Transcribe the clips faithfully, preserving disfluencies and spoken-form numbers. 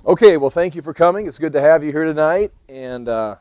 Okay, well, thank you for coming. It's good to have you here tonight, and uh,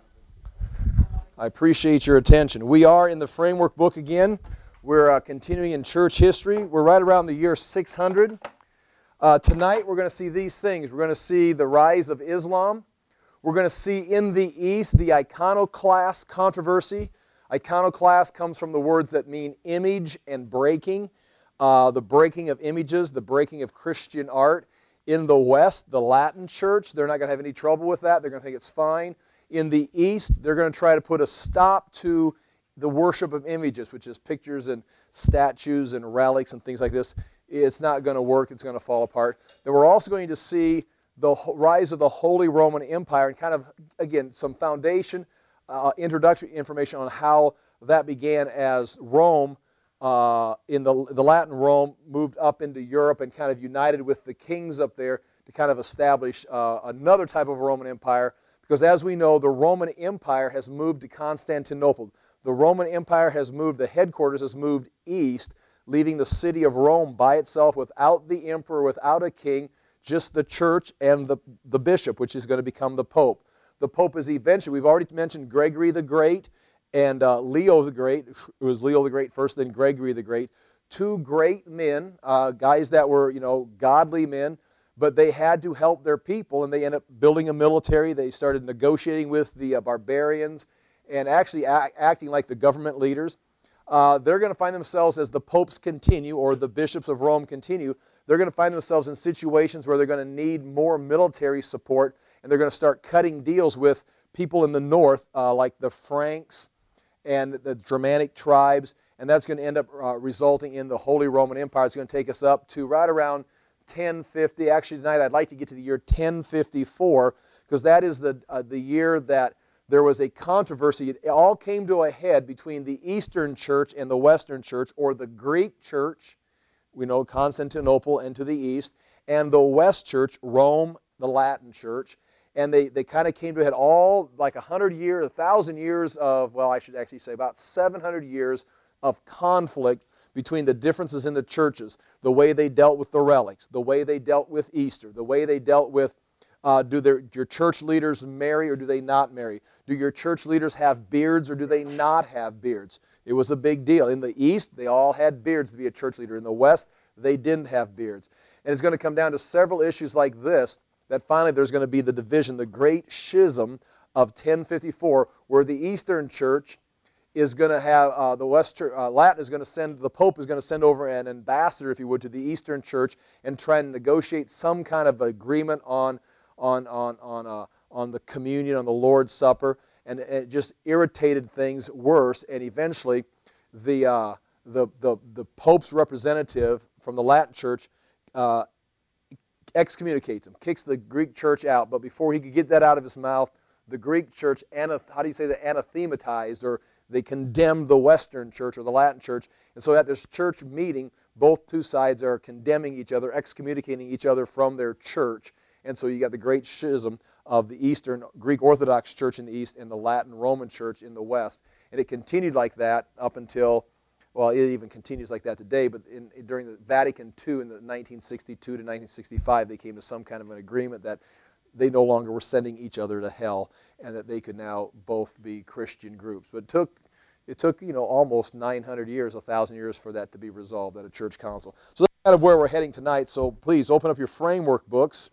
I appreciate your attention. We are in the framework book again. We're uh, continuing in church history. We're right around the year six hundred. Uh, tonight, we're going to see these things. We're going to see the rise of Islam. We're going to see in the East the iconoclast controversy. Iconoclast comes from the words that mean image and breaking. Uh, the breaking of images, the breaking of Christian art. In the West, the Latin church, they're not going to have any trouble with that. They're going to think it's fine. In the East, they're going to try to put a stop to the worship of images, which is pictures and statues and relics and things like this. It's not going to work. It's going to fall apart. Then we're also going to see the rise of the Holy Roman Empire and kind of, again, some foundation, uh, introductory information on how that began as Rome Uh, in the, the Latin Rome moved up into Europe and kind of united with the kings up there to kind of establish uh, another type of Roman Empire. Because as we know, the Roman Empire has moved to Constantinople. The Roman Empire has moved, the headquarters has moved east, leaving the city of Rome by itself without the emperor, without a king, just the church and the, the bishop, which is going to become the Pope. The Pope is eventually, we've already mentioned Gregory the Great, and uh, Leo the Great. It was Leo the Great first, then Gregory the Great. Two great men, uh, guys that were, you know, godly men, but they had to help their people, and they ended up building a military. They started negotiating with the uh, barbarians and actually act, acting like the government leaders. Uh, they're going to find themselves, as the popes continue, or the bishops of Rome continue, they're going to find themselves in situations where they're going to need more military support, and they're going to start cutting deals with people in the north, uh, like the Franks, and the Germanic tribes, and that's going to end up uh, resulting in the Holy Roman Empire. It's going to take us up to right around ten fifty. Actually, tonight I'd like to get to the year ten fifty-four, because that is the, uh, the year that there was a controversy. It all came to a head between the Eastern Church and the Western Church, or the Greek Church, we know Constantinople and to the east, and the West Church, Rome, the Latin Church. And they, they kind of came to a head all like a hundred years, a thousand years of, well, I should actually say about seven hundred years of conflict between the differences in the churches, the way they dealt with the relics, the way they dealt with Easter, the way they dealt with, uh, do their, your church leaders marry or do they not marry? Do your church leaders have beards or do they not have beards? It was a big deal. In the East, they all had beards to be a church leader. In the West, they didn't have beards. And it's going to come down to several issues like this, that finally there's going to be the division, the great schism of ten fifty-four, where the Eastern Church is going to have, uh, the West Church, uh, Latin is going to send, the Pope is going to send over an ambassador, if you would, to the Eastern Church and try and negotiate some kind of agreement on, on, on, on, uh, on the communion, on the Lord's Supper, and it just irritated things worse, and eventually the, uh, the, the, the Pope's representative from the Latin Church uh, excommunicates him, kicks the Greek church out. But before he could get that out of his mouth, the Greek church, how do you say that, anathematized, or they condemned the Western church or the Latin church. And so at this church meeting, both two sides are condemning each other, excommunicating each other from their church. And so you got the great schism of the Eastern Greek Orthodox Church in the East and the Latin Roman Church in the West. And it continued like that up until, well, it even continues like that today, but in, during the Vatican Two in the nineteen sixty-two to nineteen sixty-five, they came to some kind of an agreement that they no longer were sending each other to hell, and that they could now both be Christian groups. But it took, it took you know, almost nine hundred years, one thousand years for that to be resolved at a church council. So that's kind of where we're heading tonight, so please open up your framework books.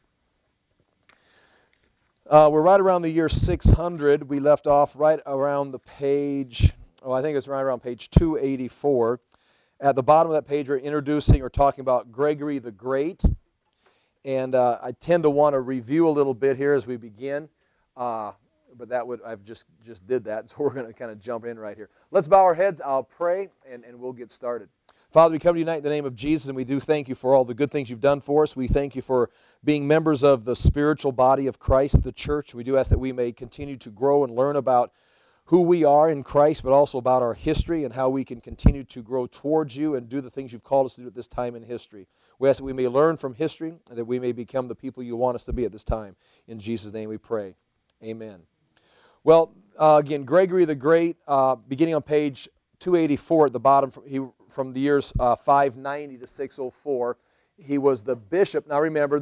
Uh, we're right around the year six hundred. We left off right around the page... Oh, I think it's right around page two eighty-four. At the bottom of that page, we're introducing or talking about Gregory the Great. And uh, I tend to want to review a little bit here as we begin. Uh, but that would, I've just, just did that, so we're going to kind of jump in right here. Let's bow our heads, I'll pray, and, and we'll get started. Father, we come to you tonight in the name of Jesus, and we do thank you for all the good things you've done for us. We thank you for being members of the spiritual body of Christ, the church. We do ask that we may continue to grow and learn about who we are in Christ, but also about our history and how we can continue to grow towards you and do the things you've called us to do at this time in history. We ask that we may learn from history and that we may become the people you want us to be at this time. In Jesus' name we pray. Amen. Well, uh, again, Gregory the Great, uh, beginning on page two eighty-four at the bottom, from, he, from the years uh, five ninety to six oh four, he was the bishop. Now remember, this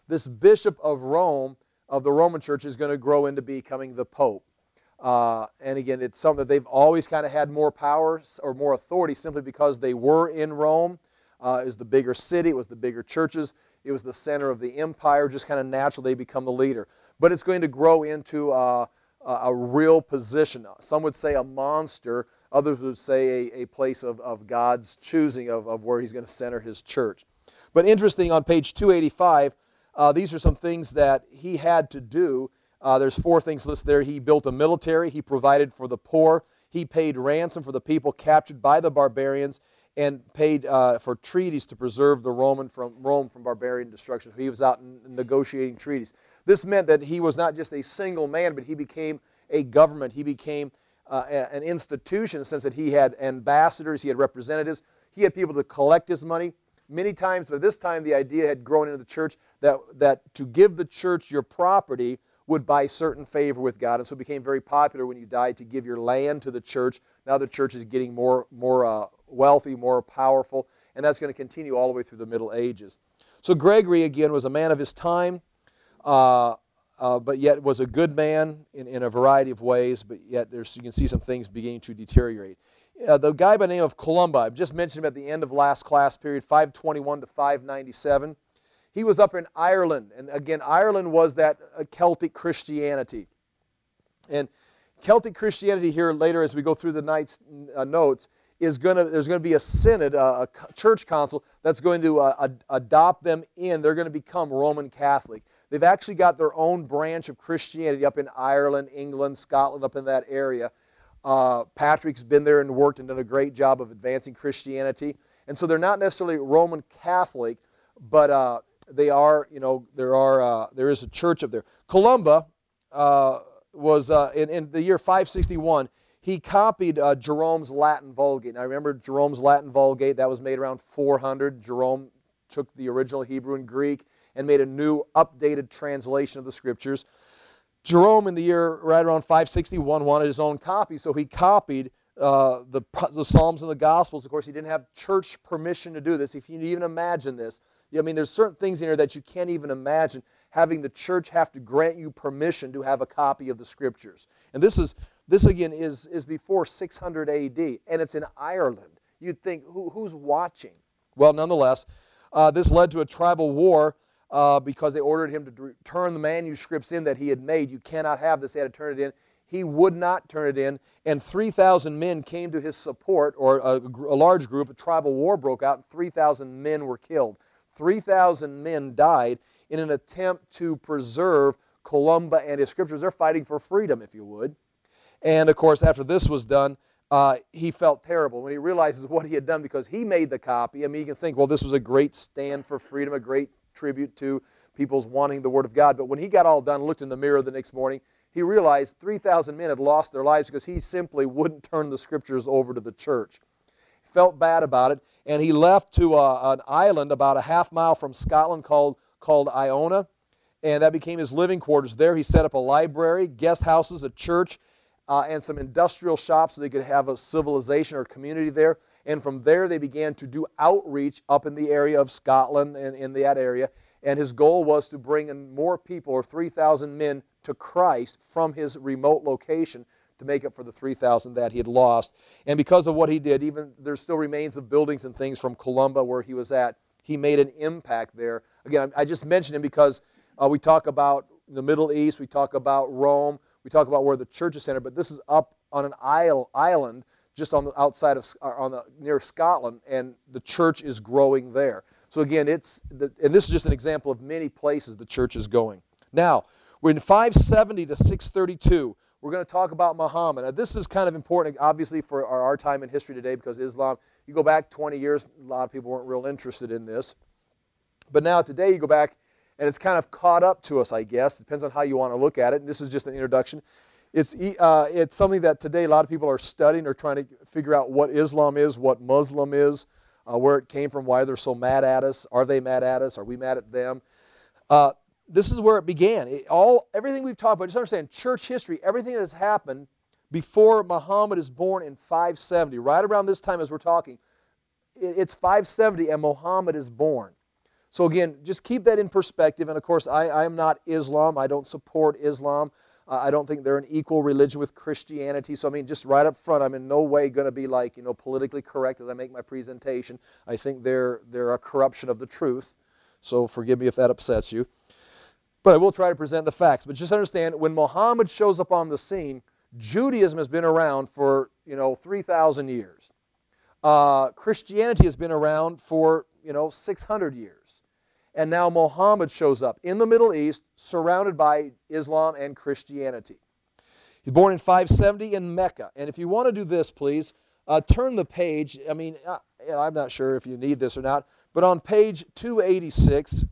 this bishop of Rome, of the Roman Church, is going to grow into becoming the Pope. Uh, and again, it's something that they've always kind of had more power or more authority simply because they were in Rome. Uh, it was the bigger city, it was the bigger churches, it was the center of the empire, just kind of natural they become the leader. But it's going to grow into uh, a, a real position. Some would say a monster, others would say a, a place of, of God's choosing of, of where He's going to center His church. But interesting, on page two eighty-five, uh, these are some things that he had to do. Uh, there's four things listed there. He built a military, he provided for the poor, he paid ransom for the people captured by the barbarians, and paid uh, for treaties to preserve the Roman from Rome from barbarian destruction. So he was out in, in negotiating treaties. This meant that he was not just a single man, but he became a government. He became uh, a, an institution in the sense that he had ambassadors, he had representatives, he had people to collect his money. Many times, by this time, the idea had grown into the church that, that to give the church your property would buy certain favor with God. And so it became very popular when you died to give your land to the church. Now the church is getting more, more uh, wealthy, more powerful, and that's going to continue all the way through the Middle Ages. So Gregory, again, was a man of his time, uh, uh, but yet was a good man in, in a variety of ways, but yet there's, you can see some things beginning to deteriorate. Uh, the guy by the name of Columba, I've just mentioned him at the end of last class period, five twenty-one to five ninety-seven. He was up in Ireland, and again, Ireland was that uh, Celtic Christianity. And Celtic Christianity here later, as we go through the night's uh, notes, is going to, there's going to be a synod, uh, a church council that's going to uh, ad adopt them in. They're going to become Roman Catholic. They've actually got their own branch of Christianity up in Ireland, England, Scotland, up in that area. Uh, Patrick's been there and worked and done a great job of advancing Christianity. And so they're not necessarily Roman Catholic, but uh, they are, you know, there are, uh, there is a church up there. Columba uh, was, uh, in, in the year five sixty-one, he copied uh, Jerome's Latin Vulgate. Now remember Jerome's Latin Vulgate, that was made around four hundred. Jerome took the original Hebrew and Greek and made a new updated translation of the Scriptures. Jerome, in the year right around five sixty-one, wanted his own copy, so he copied uh, the, the Psalms and the Gospels. Of course, he didn't have church permission to do this. If you can even imagine this, I mean, there's certain things in here that you can't even imagine having the church have to grant you permission to have a copy of the Scriptures. And this is, this again is, is before six hundred A D, and it's in Ireland. You'd think, who, who's watching? Well, nonetheless, uh, this led to a tribal war uh, because they ordered him to turn the manuscripts in that he had made. You cannot have this. They had to turn it in. He would not turn it in, and three thousand men came to his support, or a, a large group. A tribal war broke out, and three thousand men were killed. three thousand men died in an attempt to preserve Columba and his Scriptures. They're fighting for freedom, if you would. And, of course, after this was done, uh, he felt terrible when he realizes what he had done because he made the copy. I mean, you can think, well, this was a great stand for freedom, a great tribute to people's wanting the Word of God. But when he got all done and looked in the mirror the next morning, he realized three thousand men had lost their lives because he simply wouldn't turn the Scriptures over to the church. He felt bad about it, and he left to uh, an island about a half mile from Scotland called, called Iona, and that became his living quarters. There he set up a library, guest houses, a church, uh, and some industrial shops so they could have a civilization or community there. And from there they began to do outreach up in the area of Scotland and in that area. And his goal was to bring in more people, or three thousand men, to Christ from his remote location to make up for the three thousand that he had lost. And because of what he did, even there still remains of buildings and things from Columba where he was at. He made an impact there. Again, I just mentioned him because uh, we talk about the Middle East, we talk about Rome, we talk about where the church is centered, but this is up on an isle, island just on the outside of, on the, near Scotland, and the church is growing there. So again, it's, the, and this is just an example of many places the church is going. Now, we're in five seventy to six thirty-two. We're going to talk about Muhammad. Now, this is kind of important, obviously, for our, our time in history today, because Islam, you go back twenty years, a lot of people weren't real interested in this. But now today you go back, and it's kind of caught up to us, I guess. It depends on how you want to look at it. And this is just an introduction. It's, uh, it's something that today a lot of people are studying or trying to figure out what Islam is, what Muslim is, uh, where it came from, why they're so mad at us. Are they mad at us? Are we mad at them? Uh, this is where it began. It, all, everything we've talked about, just understand, church history, everything that has happened before Muhammad is born in five seventy, right around this time as we're talking, it, it's five seventy and Muhammad is born. So again, just keep that in perspective. And of course, I, I am not Islam. I don't support Islam. Uh, I don't think they're an equal religion with Christianity. So I mean, just right up front, I'm in no way going to be like, you know, politically correct as I make my presentation. I think they're, they're a corruption of the truth. So forgive me if that upsets you. But I will try to present the facts. But just understand, when Muhammad shows up on the scene, Judaism has been around for, you know, three thousand years. Uh, Christianity has been around for, you know, six hundred years. And now Muhammad shows up in the Middle East, surrounded by Islam and Christianity. He's born in five seventy in Mecca. And if you want to do this, please, uh, turn the page. I mean, uh, you know, I'm not sure if you need this or not, but on page two eighty-six,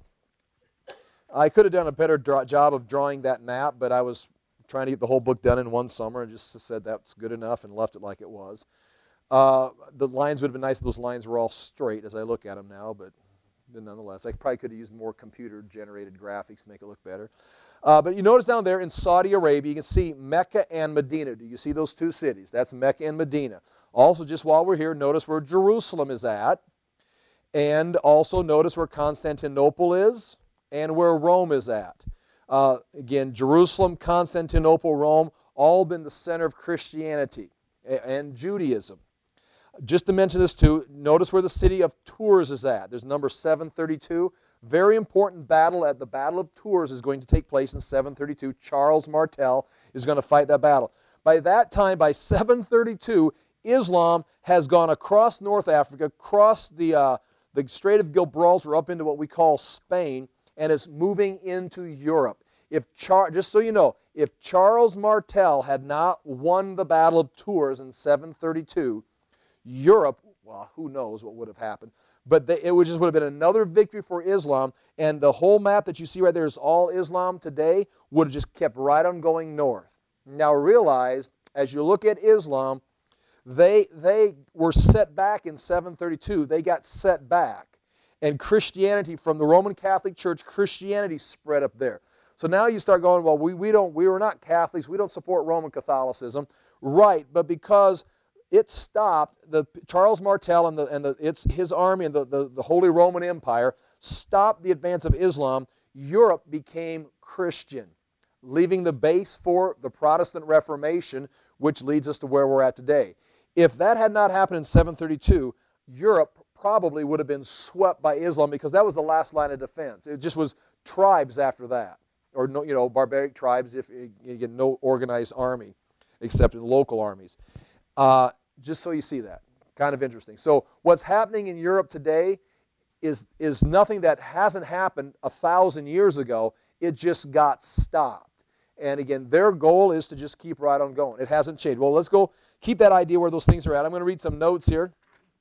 I could have done a better job of drawing that map, but I was trying to get the whole book done in one summer and just said that's good enough and left it like it was. Uh, the lines would have been nice if those lines were all straight as I look at them now, but nonetheless, I probably could have used more computer-generated graphics to make it look better. Uh, but you notice down there in Saudi Arabia, you can see Mecca and Medina. Do you see those two cities? That's Mecca and Medina. Also, just while we're here, notice where Jerusalem is at. And also notice where Constantinople is and where Rome is at. Uh, again, Jerusalem, Constantinople, Rome, all been the center of Christianity and Judaism. Just to mention this too, notice where the city of Tours is at. There's number seven thirty-two. Very important battle at the Battle of Tours is going to take place in seven thirty-two. Charles Martel is going to fight that battle. By that time, by seven thirty-two, Islam has gone across North Africa, across the, uh, the Strait of Gibraltar up into what we call Spain, and is moving into Europe. If Char just so you know, if Charles Martel had not won the Battle of Tours in seven thirty-two, Europe, well, who knows what would have happened, but they, it would just would have been another victory for Islam, and the whole map that you see right there is all Islam today, would have just kept right on going north. Now realize, as you look at Islam, they, they were set back in seven thirty-two. They got set back. And Christianity, from the Roman Catholic Church, Christianity spread up there. So now you start going, well, we, we, don't, we were not Catholics, we don't support Roman Catholicism. Right, but because it stopped, the Charles Martel and, the, and the, it's, his army and the, the, the Holy Roman Empire stopped the advance of Islam, Europe became Christian, leaving the base for the Protestant Reformation, which leads us to where we're at today. If that had not happened in seven thirty-two, Europe probably would have been swept by Islam, because that was the last line of defense. It just was tribes after that, or no, you know, barbaric tribes, if you get no organized army except in local armies. Uh, just so you see that. Kind of interesting. So what's happening in Europe today is, is nothing that hasn't happened a thousand years ago. It just got stopped. And again, their goal is to just keep right on going. It hasn't changed. Well, let's go keep that idea where those things are at. I'm going to read some notes here.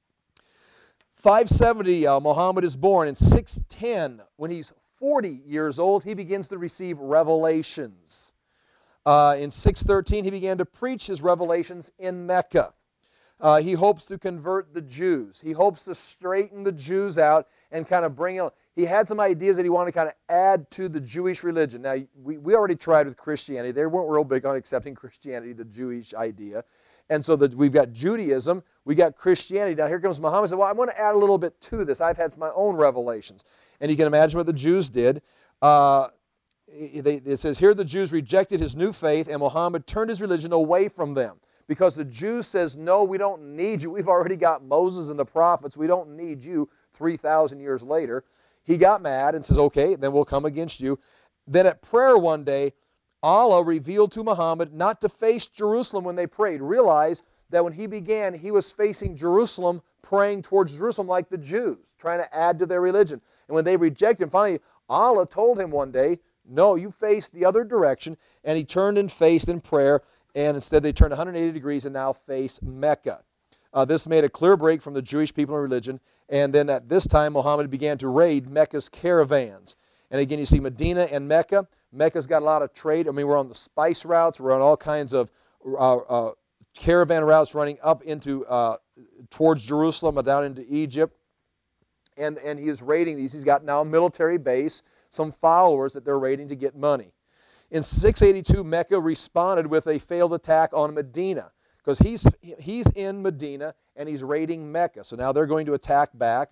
five seventy, uh, Muhammad is born. In six ten, when he's forty years old, he begins to receive revelations. Uh, in six thirteen, he began to preach his revelations in Mecca. Uh, he hopes to convert the Jews. He hopes to straighten the Jews out and kind of bring in. He had some ideas that he wanted to kind of add to the Jewish religion. Now, we, we already tried with Christianity. They weren't real big on accepting Christianity, the Jewish idea. And so the, we've got Judaism, we got Christianity. Now here comes Muhammad and said, well, I want to add a little bit to this. I've had my own revelations. And you can imagine what the Jews did. Uh, they, it says, here the Jews rejected his new faith, and Muhammad turned his religion away from them. Because the Jews says, no, we don't need you. We've already got Moses and the prophets. We don't need you three thousand years later. He got mad and says, okay, then we'll come against you. Then at prayer one day, Allah revealed to Muhammad not to face Jerusalem when they prayed. Realize that when he began, he was facing Jerusalem, praying towards Jerusalem like the Jews, trying to add to their religion. And when they rejected him, finally, Allah told him one day, no, you face the other direction. And he turned and faced in prayer, and instead they turned one hundred eighty degrees and now face Mecca. Uh, this made a clear break from the Jewish people and religion. And then at this time, Muhammad began to raid Mecca's caravans. And again, you see Medina and Mecca. Mecca's got a lot of trade. I mean, we're on the spice routes. We're on all kinds of uh, uh, caravan routes running up into, uh, towards Jerusalem and down into Egypt. And, and he is raiding these. He's got now a military base, some followers that they're raiding to get money. In six eighty-two, Mecca responded with a failed attack on Medina, because he's, he's in Medina and he's raiding Mecca. So now they're going to attack back.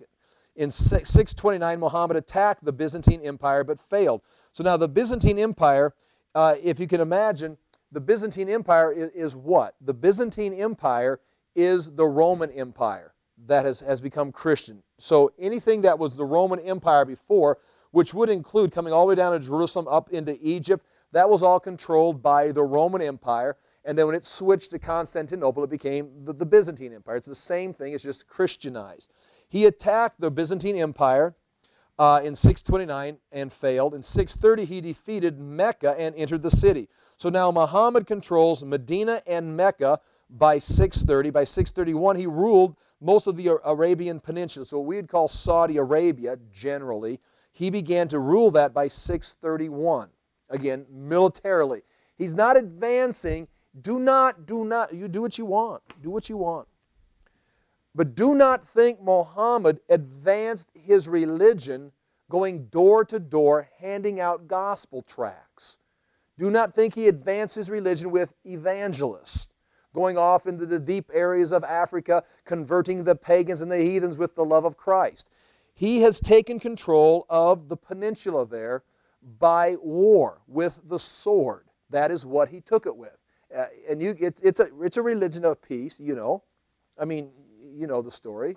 In six twenty-nine, Muhammad attacked the Byzantine Empire but failed. So now the Byzantine Empire, uh, if you can imagine, the Byzantine Empire is, is what? The Byzantine Empire is the Roman Empire that has, has become Christian. So anything that was the Roman Empire before, which would include coming all the way down to Jerusalem up into Egypt, that was all controlled by the Roman Empire. And then when it switched to Constantinople, it became the, the Byzantine Empire. It's the same thing, it's just Christianized. He attacked the Byzantine Empire uh, in six twenty-nine and failed. In six thirty, he defeated Mecca and entered the city. So now Muhammad controls Medina and Mecca by six thirty. By six thirty-one, he ruled most of the Arabian Peninsula. So what we'd call Saudi Arabia generally. He began to rule that by six thirty-one. Again, militarily. He's not advancing. Do not, do not, you do what you want. Do what you want. But do not think Muhammad advanced his religion going door to door, handing out gospel tracts. Do not think he advanced his religion with evangelists, going off into the deep areas of Africa, converting the pagans and the heathens with the love of Christ. He has taken control of the peninsula there by war, with the sword. That is what he took it with. Uh, and you, it's, it's, a, it's a religion of peace, you know. I mean, you know the story.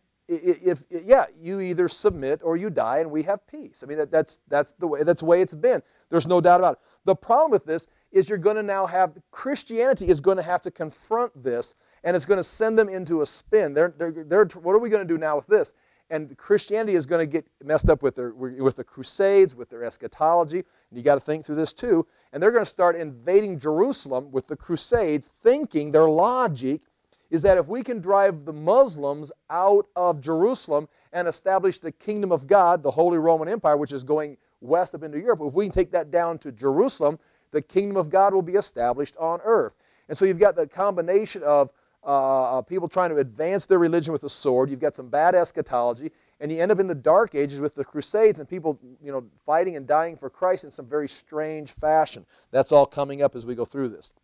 If, if yeah, you either submit or you die, and we have peace. I mean, that, that's, that's, the way, that's the way it's been. There's no doubt about it. The problem with this is you're going to now have, Christianity is going to have to confront this, and it's going to send them into a spin. They're, they're, they're, what are we going to do now with this? And Christianity is going to get messed up with their with the Crusades, with their eschatology. And you got to think through this too. And they're going to start invading Jerusalem with the Crusades, thinking their logic is that if we can drive the Muslims out of Jerusalem and establish the kingdom of God, the Holy Roman Empire, which is going west up into Europe, if we can take that down to Jerusalem, the kingdom of God will be established on earth. And so you've got the combination of Uh, people trying to advance their religion with a sword. You've got some bad eschatology, and you end up in the Dark Ages with the Crusades and people, you know, fighting and dying for Christ in some very strange fashion. That's all coming up as we go through this.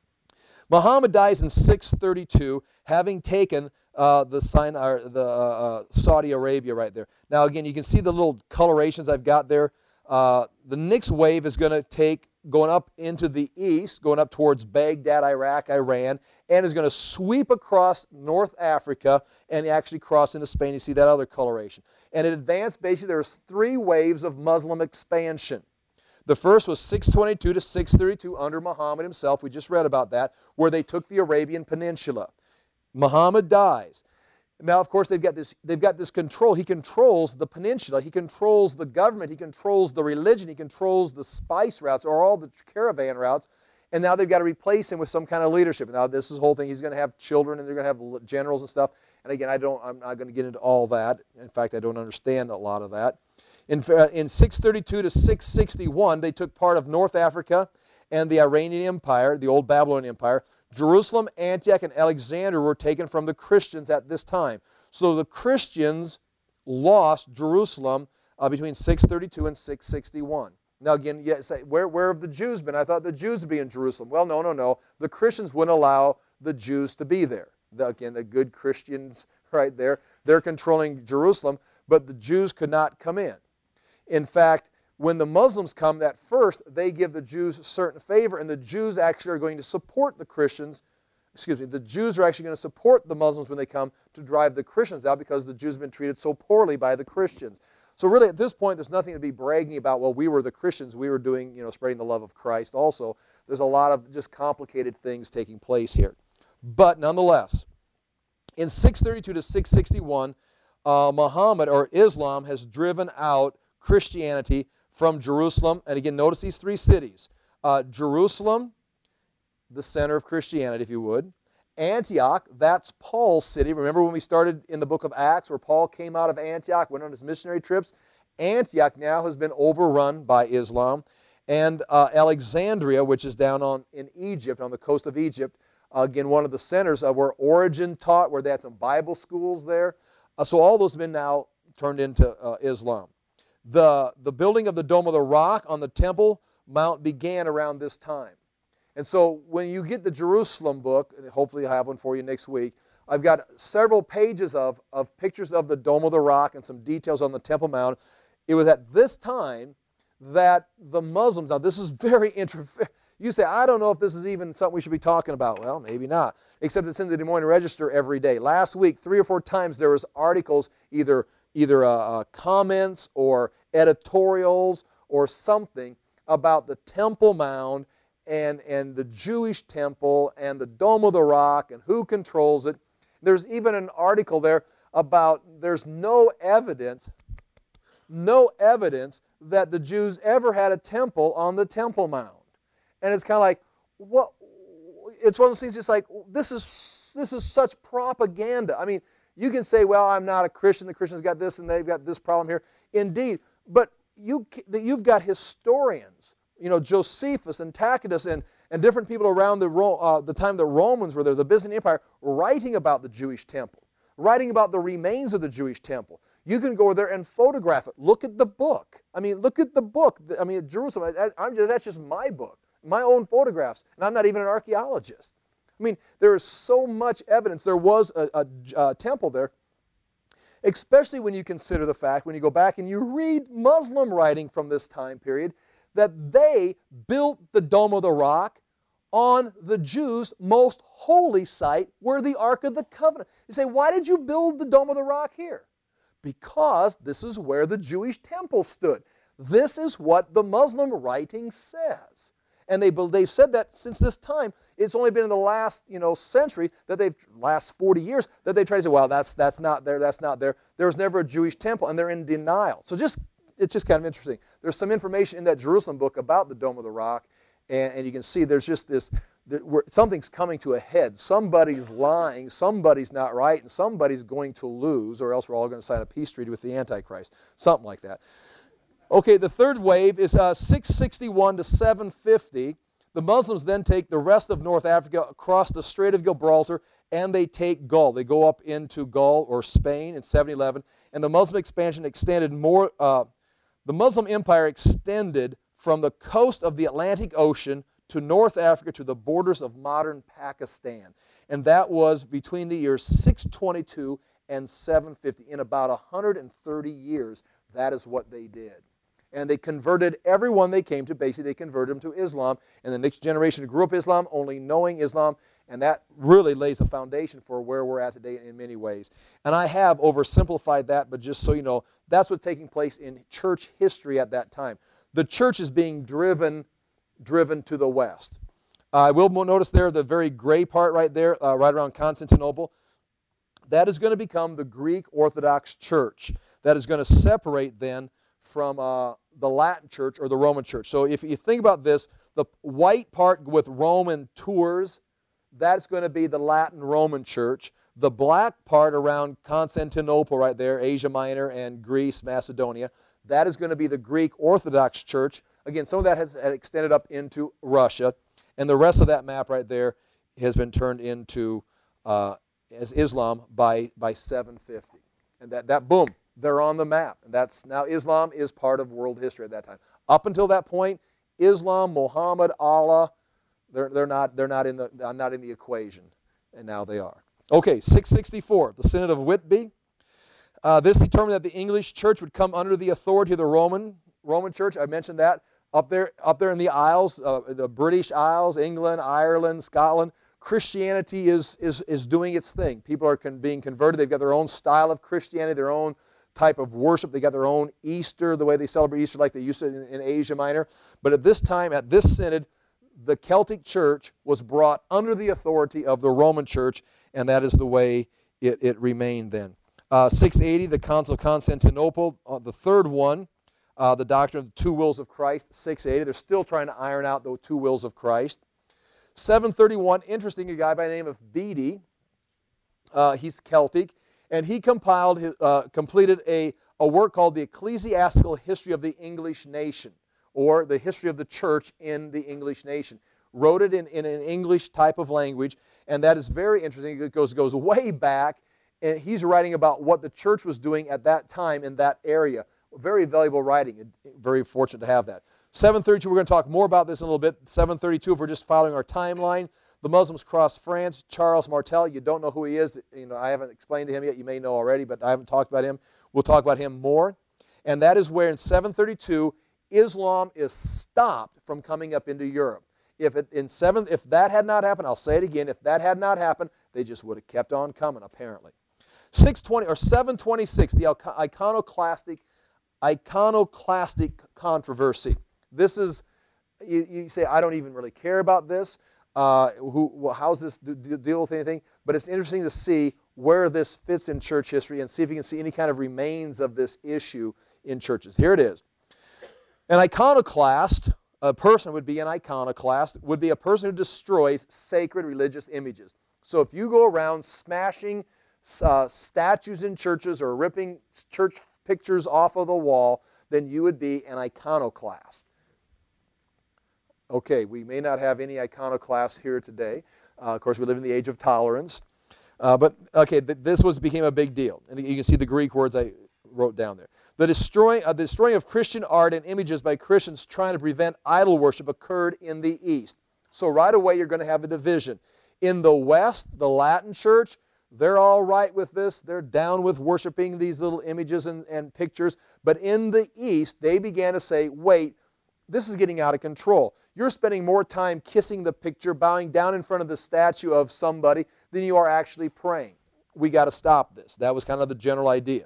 Muhammad dies in six thirty-two, having taken uh, the, Sinai, the uh, uh, Saudi Arabia right there. Now again, you can see the little colorations I've got there. Uh, the next wave is going to take going up into the east, going up towards Baghdad, Iraq, Iran, and is going to sweep across North Africa and actually cross into Spain. You see that other coloration. And it advanced, basically, there's three waves of Muslim expansion. The first was six twenty-two to six thirty-two under Muhammad himself. We just read about that, where they took the Arabian Peninsula. Muhammad dies. Now, of course, they've got this, they've got this control. He controls the peninsula. He controls the government. He controls the religion. He controls the spice routes or all the caravan routes. And now they've got to replace him with some kind of leadership. Now, this is the whole thing. He's going to have children, and they're going to have generals and stuff. And again, I don't, I'm not going to get into all that. In fact, I don't understand a lot of that. In, uh, in six thirty-two to six sixty-one, they took part of North Africa and the Iranian Empire, the old Babylonian Empire. Jerusalem, Antioch, and Alexandria were taken from the Christians at this time. So the Christians lost Jerusalem uh, between six thirty-two and six sixty-one. Now again, you say, where, where have the Jews been? I thought the Jews would be in Jerusalem. Well, no, no, no. The Christians wouldn't allow the Jews to be there. The, again, the good Christians right there, they're controlling Jerusalem, but the Jews could not come in. In fact, when the Muslims come, at first, they give the Jews a certain favor, and the Jews actually are going to support the Christians. Excuse me, the Jews are actually going to support the Muslims when they come to drive the Christians out because the Jews have been treated so poorly by the Christians. So really, at this point, there's nothing to be bragging about, well, we were the Christians, we were doing, you know, spreading the love of Christ also. There's a lot of just complicated things taking place here. But nonetheless, in six thirty-two to six sixty-one, uh, Muhammad, or Islam, has driven out Christianity from Jerusalem. And again, notice these three cities. Uh, Jerusalem, the center of Christianity, if you would. Antioch, that's Paul's city. Remember when we started in the book of Acts where Paul came out of Antioch, went on his missionary trips? Antioch now has been overrun by Islam. And uh, Alexandria, which is down on in Egypt, on the coast of Egypt, uh, again, one of the centers of where Origen taught, where they had some Bible schools there. Uh, so all those have been now turned into uh, Islam. The, the building of the Dome of the Rock on the Temple Mount began around this time. And so when you get the Jerusalem book, and hopefully I'll have one for you next week, I've got several pages of, of pictures of the Dome of the Rock and some details on the Temple Mount. It was at this time that the Muslims, now this is very interesting. You say, I don't know if this is even something we should be talking about. Well, maybe not, except it's in the Des Moines Register every day. Last week, three or four times, there was articles, either, either uh, uh, comments or editorials or something about the Temple Mount and, and the Jewish temple and the Dome of the Rock and who controls it. There's even an article there about there's no evidence, no evidence that the Jews ever had a temple on the Temple Mount. And it's kind of like, what? It's one of those things just like, this is, this is such propaganda. I mean, you can say, well, I'm not a Christian, the Christians got this and they've got this problem here. Indeed, but you, you've got historians, you know, Josephus and Tacitus and, and different people around the, uh, the time the Romans were there, the Byzantine Empire, writing about the Jewish temple, writing about the remains of the Jewish temple. You can go there and photograph it. Look at the book. I mean, look at the book. I mean, Jerusalem, I'm just, that's just my book, my own photographs, and I'm not even an archaeologist. I mean, there is so much evidence. There was a, a, a temple there, especially when you consider the fact, when you go back and you read Muslim writing from this time period, that they built the Dome of the Rock on the Jews' most holy site where the Ark of the Covenant. You say, why did you build the Dome of the Rock here? Because this is where the Jewish temple stood. This is what the Muslim writing says. And they, they've said that since this time. It's only been in the last, you know, century, that they've, last forty years, that they try to say, well, that's, that's not there, that's not there. There was never a Jewish temple, and they're in denial. So just, it's just kind of interesting. There's some information in that Jerusalem book about the Dome of the Rock, and, and you can see there's just this, there, where something's coming to a head. Somebody's lying, somebody's not right, and somebody's going to lose, or else we're all going to sign a peace treaty with the Antichrist. Something like that. Okay, the third wave is uh, six sixty-one to seven fifty. The Muslims then take the rest of North Africa across the Strait of Gibraltar, and they take Gaul. They go up into Gaul or Spain in seven eleven, and the Muslim expansion extended more. Uh, the Muslim Empire extended from the coast of the Atlantic Ocean to North Africa to the borders of modern Pakistan, and that was between the years six twenty-two and seven fifty. In about one hundred thirty years, that is what they did. And they converted everyone they came to. Basically, they converted them to Islam. And the next generation grew up Islam, only knowing Islam. And that really lays a foundation for where we're at today in many ways. And I have oversimplified that, but just so you know, that's what's taking place in church history at that time. The church is being driven, driven to the west. Uh, I will notice there the very gray part right there, uh, right around Constantinople. That is going to become the Greek Orthodox Church. That is going to separate then from uh, the Latin Church or the Roman Church. So if you think about this, the white part with Roman tours, that's going to be the Latin Roman Church. The black part around Constantinople right there, Asia Minor and Greece, Macedonia, that is going to be the Greek Orthodox Church. Again, some of that has extended up into Russia, and the rest of that map right there has been turned into uh, as Islam by, by seven fifty. And that, that, boom, they're on the map. And that's, now Islam is part of world history at that time. Up until that point, Islam, Muhammad, Allah, they're, they're, not, they're not, in the, not in the equation. And now they are. Okay, six sixty-four, the Synod of Whitby. Uh, this determined that the English church would come under the authority of the Roman, Roman church. I mentioned that. Up there, up there in the Isles, uh, the British Isles, England, Ireland, Scotland, Christianity is, is, is doing its thing. People are con being converted. They've got their own style of Christianity, their own type of worship. They got their own Easter, the way they celebrate Easter like they used to in, in Asia Minor. But at this time, at this synod, the Celtic church was brought under the authority of the Roman church, and that is the way it, it remained then. Uh, six eighty, the Council of Constantinople, uh, the third one, uh, the doctrine of the two wills of Christ, six eighty. They're still trying to iron out the two wills of Christ. seven thirty-one, interesting, a guy by the name of Bede. Uh, he's Celtic. And he compiled, his, uh, completed a, a work called The Ecclesiastical History of the English Nation, or the history of the church in the English nation. Wrote it in, in an English type of language, and that is very interesting. It goes, goes way back, and he's writing about what the church was doing at that time in that area. Very valuable writing, very fortunate to have that. seven thirty-two, we're going to talk more about this in a little bit. seven thirty-two, if we're just following our timeline, The Muslims crossed France. Charles Martel, you don't know who he is. You know, I haven't explained to him yet. You may know already, but I haven't talked about him. We'll talk about him more. And that is where in seven thirty-two, Islam is stopped from coming up into Europe. If, it, in seven, if that had not happened, I'll say it again, if that had not happened, they just would have kept on coming, apparently. six twenty or seven twenty-six, the iconoclastic, iconoclastic controversy. This is, you, you say, I don't even really care about this. Uh, who, well, how's this do, do, deal with anything? But it's interesting to see where this fits in church history and see if you can see any kind of remains of this issue in churches. Here it is. An iconoclast, a person would be an iconoclast, would be a person who destroys sacred religious images. So if you go around smashing uh, statues in churches or ripping church pictures off of the wall, then you would be an iconoclast. Okay, we may not have any iconoclasts here today. Uh, of course, we live in the age of tolerance. Uh, but, okay, th this was became a big deal. And you can see the Greek words I wrote down there. The destroying, uh, the destroying of Christian art and images by Christians trying to prevent idol worship occurred in the East. So right away, you're going to have a division. In the West, the Latin church, they're all right with this. They're down with worshiping these little images and, and pictures. But in the East, they began to say, wait, this is getting out of control. You're spending more time kissing the picture, bowing down in front of the statue of somebody than you are actually praying. We got to stop this. That was kind of the general idea.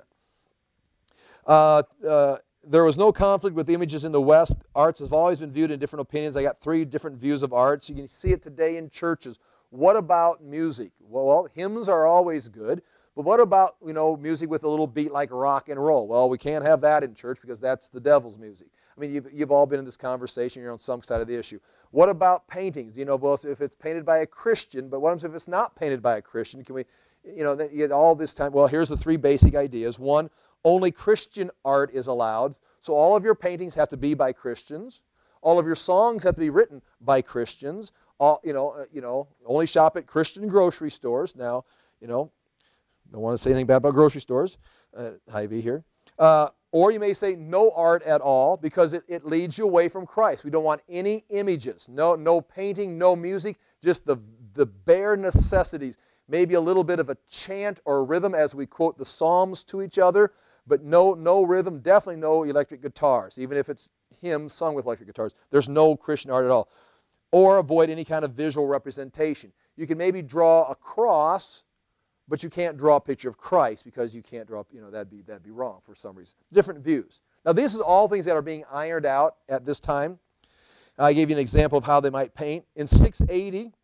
Uh, uh, there was no conflict with images in the West. Arts has always been viewed in different opinions. I got three different views of arts. You can see it today in churches. What about music? Well, well, hymns are always good. But what about, you know, music with a little beat like rock and roll? Well, we can't have that in church because that's the devil's music. I mean, you've, you've all been in this conversation. You're on some side of the issue. What about paintings? You know, well, if it's painted by a Christian, but what happens if it's not painted by a Christian? Can we, you know, you get all this time. Well, here's the three basic ideas. One, only Christian art is allowed. So all of your paintings have to be by Christians. All of your songs have to be written by Christians. All, you know, uh, you know, only shop at Christian grocery stores. Now, you know, don't want to say anything bad about grocery stores. Uh, Hy-Vee here. Uh, or you may say no art at all because it, it leads you away from Christ. We don't want any images. No, no painting, no music, just the, the bare necessities. Maybe a little bit of a chant or rhythm as we quote the Psalms to each other, but no, no rhythm, definitely no electric guitars. Even if it's hymns sung with electric guitars, there's no Christian art at all. Or avoid any kind of visual representation. You can maybe draw a cross, but you can't draw a picture of Christ because you can't draw, you know, that'd be, that'd be wrong for some reason. Different views. Now, this is all things that are being ironed out at this time. I gave you an example of how they might paint. In six eighty,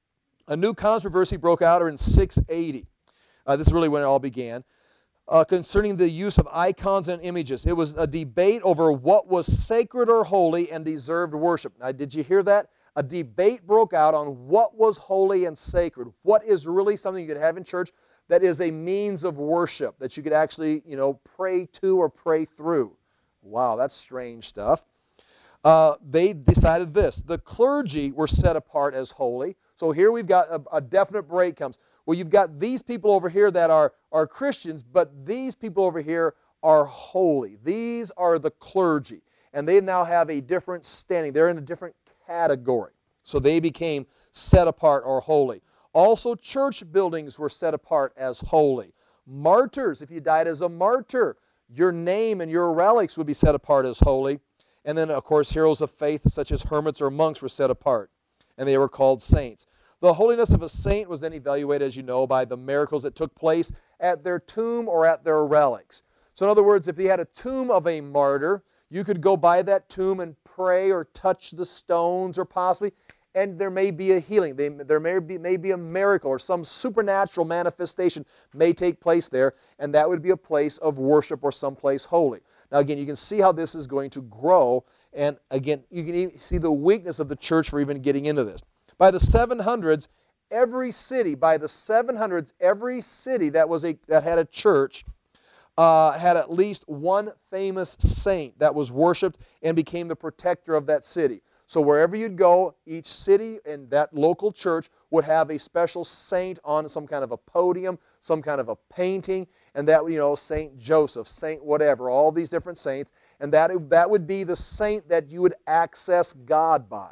a new controversy broke out, or in six eighty. Uh, this is really when it all began. Uh, concerning the use of icons and images. It was a debate over what was sacred or holy and deserved worship. Now, did you hear that? A debate broke out on what was holy and sacred. What is really something you could have in church that is a means of worship that you could actually, you know, pray to or pray through. Wow, that's strange stuff. Uh, they decided this. The clergy were set apart as holy. So here we've got a, a definite break comes. Well, you've got these people over here that are, are Christians, but these people over here are holy. These are the clergy. And they now have a different standing. They're in a different category. So they became set apart or holy. Also, church buildings were set apart as holy. Martyrs, if you died as a martyr, your name and your relics would be set apart as holy. And then, of course, heroes of faith such as hermits or monks were set apart, and they were called saints. The holiness of a saint was then evaluated, as you know, by the miracles that took place at their tomb or at their relics. So in other words, if you had a tomb of a martyr, you could go by that tomb and pray or touch the stones or possibly, and there may be a healing. They, there may be, may be a miracle or some supernatural manifestation may take place there, and that would be a place of worship or someplace holy. Now again, you can see how this is going to grow, and again, you can even see the weakness of the church for even getting into this. By the seven hundreds, every city, by the seven hundreds, every city that, was a, that had a church uh, had at least one famous saint that was worshipped and became the protector of that city. So wherever you'd go, each city and that local church would have a special saint on some kind of a podium, some kind of a painting, and that, you know, Saint Joseph, Saint whatever, all these different saints, and that, that would be the saint that you would access God by.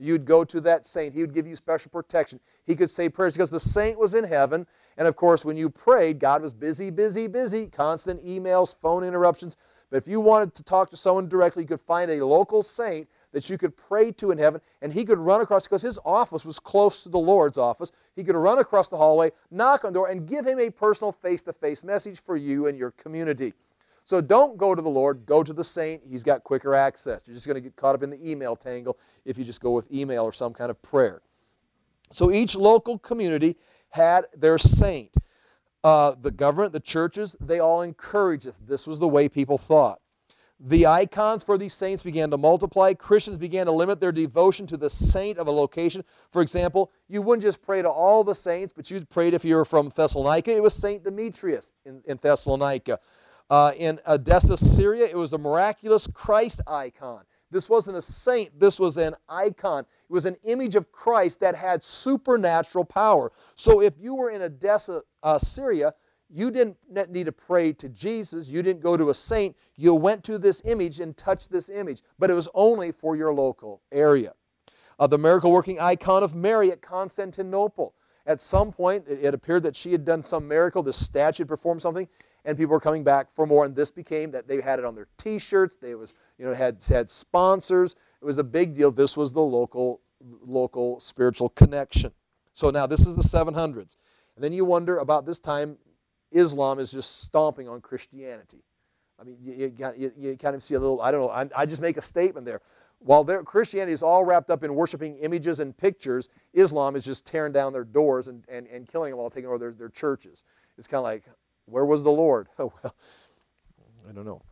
you'd go to that saint. He would give you special protection. He could say prayers because the saint was in heaven. And of course, when you prayed, God was busy, busy, busy, constant emails, phone interruptions. But if you wanted to talk to someone directly, you could find a local saint that you could pray to in heaven, and he could run across, because his office was close to the Lord's office, he could run across the hallway, knock on the door, and give him a personal face-to-face message for you and your community. So don't go to the Lord, go to the saint. He's got quicker access. You're just going to get caught up in the email tangle if you just go with email or some kind of prayer. So each local community had their saint. Uh, the government, the churches, they all encouraged it. This was the way people thought. The icons for these saints began to multiply. Christians began to limit their devotion to the saint of a location. For example, you wouldn't just pray to all the saints, but you'd pray if you were from Thessalonica. It was Saint Demetrius in, in Thessalonica. Uh, in Edessa, Syria, it was a miraculous Christ icon. This wasn't a saint. This was an icon. It was an image of Christ that had supernatural power. So if you were in Edessa, uh, Syria, you didn't need to pray to Jesus. You didn't go to a saint. You went to this image and touched this image. But it was only for your local area. Uh, the miracle-working icon of Mary at Constantinople. At some point, it, it appeared that she had done some miracle. This statue had performed something, and people were coming back for more. And this became that they had it on their T-shirts. They was, you know, had had sponsors. It was a big deal. This was the local local spiritual connection. So now this is the seven hundreds, and then you wonder about this time. Islam is just stomping on Christianity. I mean, you, you, you kind of see a little, I don't know, I, I just make a statement there. While Christianity is all wrapped up in worshiping images and pictures, Islam is just tearing down their doors and, and, and killing them all, taking over their, their churches. It's kind of like, where was the Lord? Oh, well, I don't know.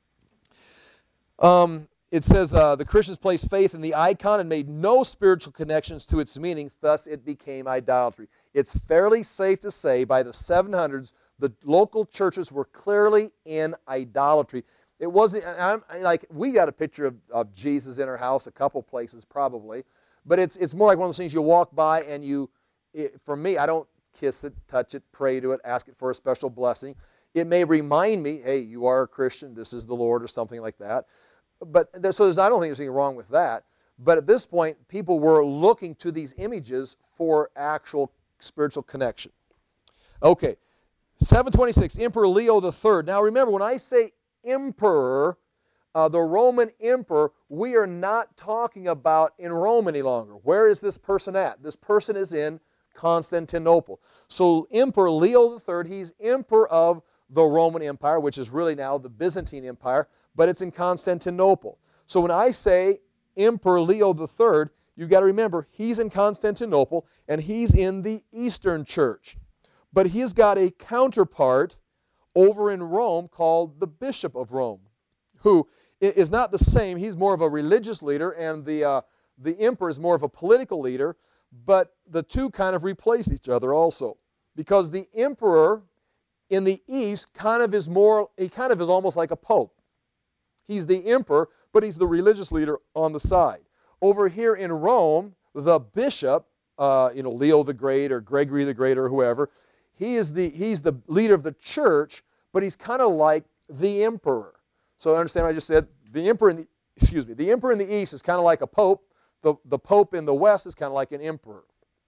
Um, it says, uh, the Christians placed faith in the icon and made no spiritual connections to its meaning, thus it became idolatry. It's fairly safe to say by the seven hundreds, the local churches were clearly in idolatry. It wasn't, I'm, like, we got a picture of, of Jesus in our house, a couple places probably, but it's, it's more like one of those things you walk by and you, it, for me, I don't kiss it, touch it, pray to it, ask it for a special blessing. It may remind me, hey, you are a Christian, this is the Lord, or something like that. But so there's, I don't think there's anything wrong with that. But at this point, people were looking to these images for actual spiritual connection. Okay, seven twenty-six, Emperor Leo the third. Now remember, when I say emperor, uh, the Roman emperor, we are not talking about in Rome any longer. Where is this person at? This person is in Constantinople. So Emperor Leo the third, he's emperor of the Roman Empire, which is really now the Byzantine Empire, but it's in Constantinople. So when I say Emperor Leo the third, you've got to remember, he's in Constantinople, and he's in the Eastern Church. But he's got a counterpart over in Rome called the Bishop of Rome, who is not the same. He's more of a religious leader, and the, uh, the emperor is more of a political leader, but the two kind of replace each other also. Because the emperor in the East kind of is more, he kind of is almost like a pope. He's the emperor, but he's the religious leader on the side. Over here in Rome, the bishop, uh, you know, Leo the Great or Gregory the Great or whoever, he is the, he's the leader of the church, but he's kind of like the emperor. So understand what I just said? The emperor in the, excuse me, the emperor in the East is kind of like a pope. The, the pope in the West is kind of like an emperor.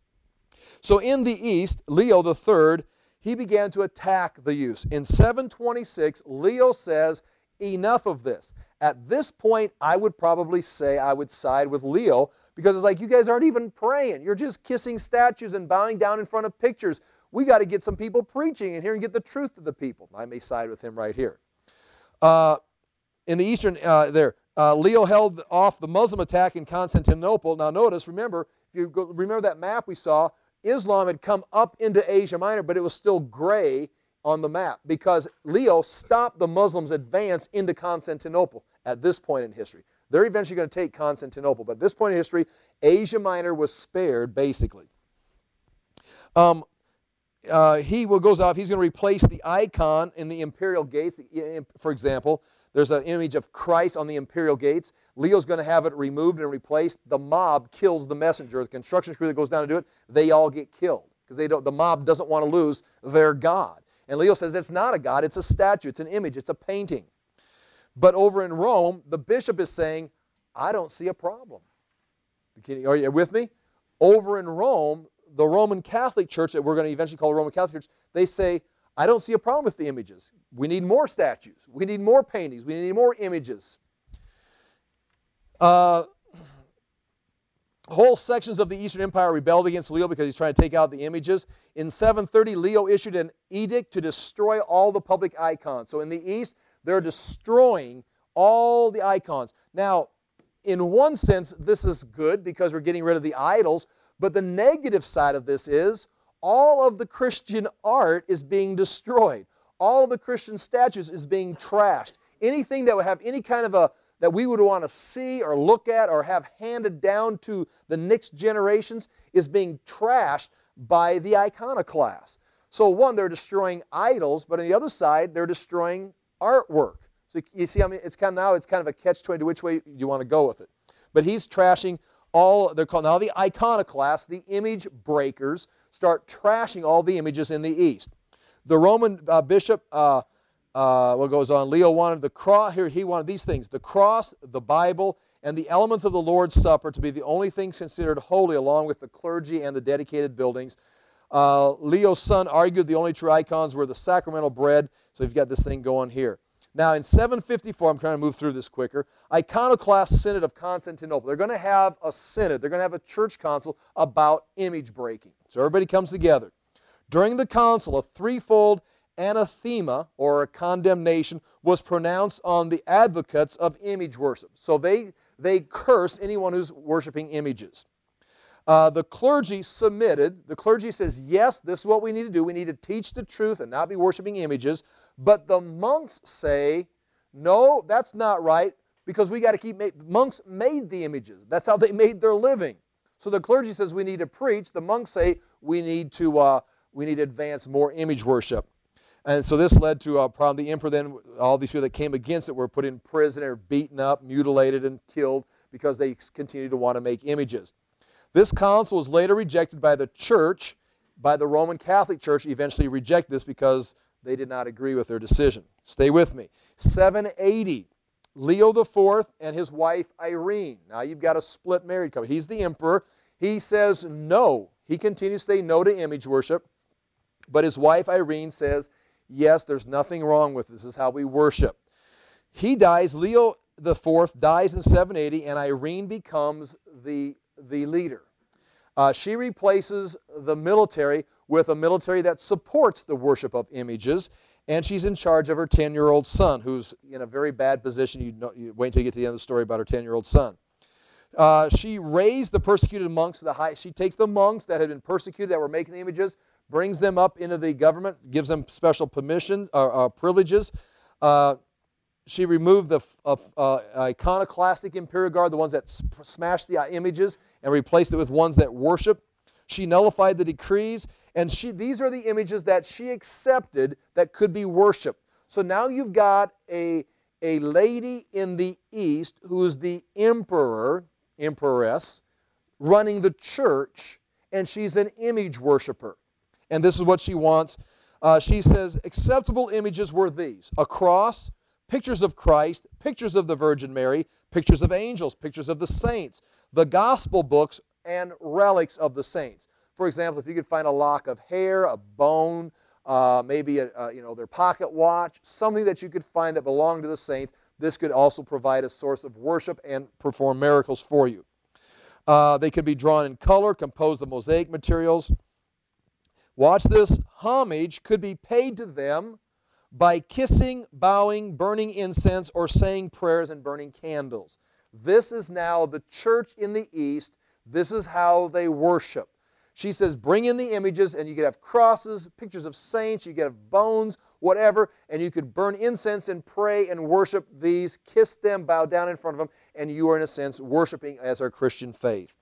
So in the East, Leo the third, he began to attack the use. In seven twenty-six, Leo says, enough of this. At this point, I would probably say I would side with Leo, because it's like, you guys aren't even praying. You're just kissing statues and bowing down in front of pictures. We got to get some people preaching in here and get the truth to the people. I may side with him right here. Uh, in the Eastern, uh, there, uh, Leo held off the Muslim attack in Constantinople. Now notice, remember, if you go, remember that map we saw, Islam had come up into Asia Minor, but it was still gray on the map because Leo stopped the Muslims' advance into Constantinople at this point in history. They're eventually going to take Constantinople, but at this point in history, Asia Minor was spared, basically. Um, uh, he will, goes off, he's going to replace the icon in the imperial gates. The, for example, there's an image of Christ on the imperial gates. Leo's going to have it removed and replaced. The mob kills the messenger. The construction crew that goes down to do it, they all get killed because they don't. The mob doesn't want to lose their God. And Leo says it's not a god, it's a statue, it's an image, it's a painting. But over in Rome, the bishop is saying, I don't see a problem. Are you with me? Over in Rome, the Roman Catholic Church, that we're going to eventually call the Roman Catholic Church, they say, I don't see a problem with the images. We need more statues. We need more paintings. We need more images. Uh, whole sections of the Eastern Empire rebelled against Leo because he's trying to take out the images. In seven thirty, Leo issued an edict to destroy all the public icons. So in the East, they're destroying all the icons. Now, in one sense, this is good because we're getting rid of the idols, but the negative side of this is all of the Christian art is being destroyed. All of the Christian statues is being trashed. Anything that would have any kind of a, that we would want to see or look at or have handed down to the next generations is being trashed by the iconoclasts. So one, they're destroying idols, but on the other side, they're destroying artwork. So you see, I mean, it's kind of now it's kind of a catch twenty-two. Which way you want to go with it? But he's trashing all. They're called now the iconoclasts, the image breakers, start trashing all the images in the East. The Roman uh, bishop, uh, uh, what goes on? Leo wanted the cross. Here he wanted these things: the cross, the Bible, and the elements of the Lord's Supper to be the only things considered holy, along with the clergy and the dedicated buildings. Uh, Leo's son argued the only true icons were the sacramental bread. So you've got this thing going here. Now in seven fifty-four, I'm trying to move through this quicker, Iconoclast Synod of Constantinople. They're going to have a synod. They're going to have a church council about image breaking. So everybody comes together. During the council, a threefold anathema, or a condemnation, was pronounced on the advocates of image worship. So they, they curse anyone who's worshiping images. Uh, the clergy submitted. The clergy says, yes, this is what we need to do. We need to teach the truth and not be worshiping images. But the monks say, no, that's not right, because we got to keep, monks made the images. That's how they made their living. So the clergy says we need to preach. The monks say we need to, uh, we need to advance more image worship. And so this led to a problem. The emperor then, all these people that came against it were put in prison or beaten up, mutilated, and killed because they continued to want to make images. This council was later rejected by the church, by the Roman Catholic Church, eventually rejected this because they did not agree with their decision. Stay with me. seven eighty, Leo the fourth and his wife Irene. Now you've got a split married couple. He's the emperor. He says no. He continues to say no to image worship. But his wife Irene says, yes, there's nothing wrong with this. This is how we worship. He dies. Leo the fourth dies in seven eighty, and Irene becomes the, the leader. Uh, she replaces the military with a military that supports the worship of images, and she's in charge of her ten-year-old son, who's in a very bad position. You, know, you wait until you get to the end of the story about her ten-year-old son. Uh, she raised the persecuted monks to the high. She takes the monks that had been persecuted, that were making the images, brings them up into the government, gives them special permissions, uh, uh, privileges. Uh, she removed the uh, uh, iconoclastic imperial guard, the ones that smashed the images, and replaced it with ones that worship. She nullified the decrees, and she, these are the images that she accepted that could be worshiped. So now you've got a, a lady in the East who is the emperor, empress, running the church, and she's an image worshiper. And this is what she wants. Uh, she says, acceptable images were these: a cross, pictures of Christ, pictures of the Virgin Mary, pictures of angels, pictures of the saints, the gospel books, and relics of the saints. For example, if you could find a lock of hair, a bone, uh, maybe a, uh, you know, their pocket watch, something that you could find that belonged to the saints, this could also provide a source of worship and perform miracles for you. Uh, they could be drawn in color, composed of mosaic materials. Watch this. Homage could be paid to them by kissing, bowing, burning incense, or saying prayers and burning candles. This is now the church in the East. This is how they worship. She says, bring in the images, and you could have crosses, pictures of saints, you could have bones, whatever, and you could burn incense and pray and worship these, kiss them, bow down in front of them, and you are, in a sense, worshiping as our Christian faith.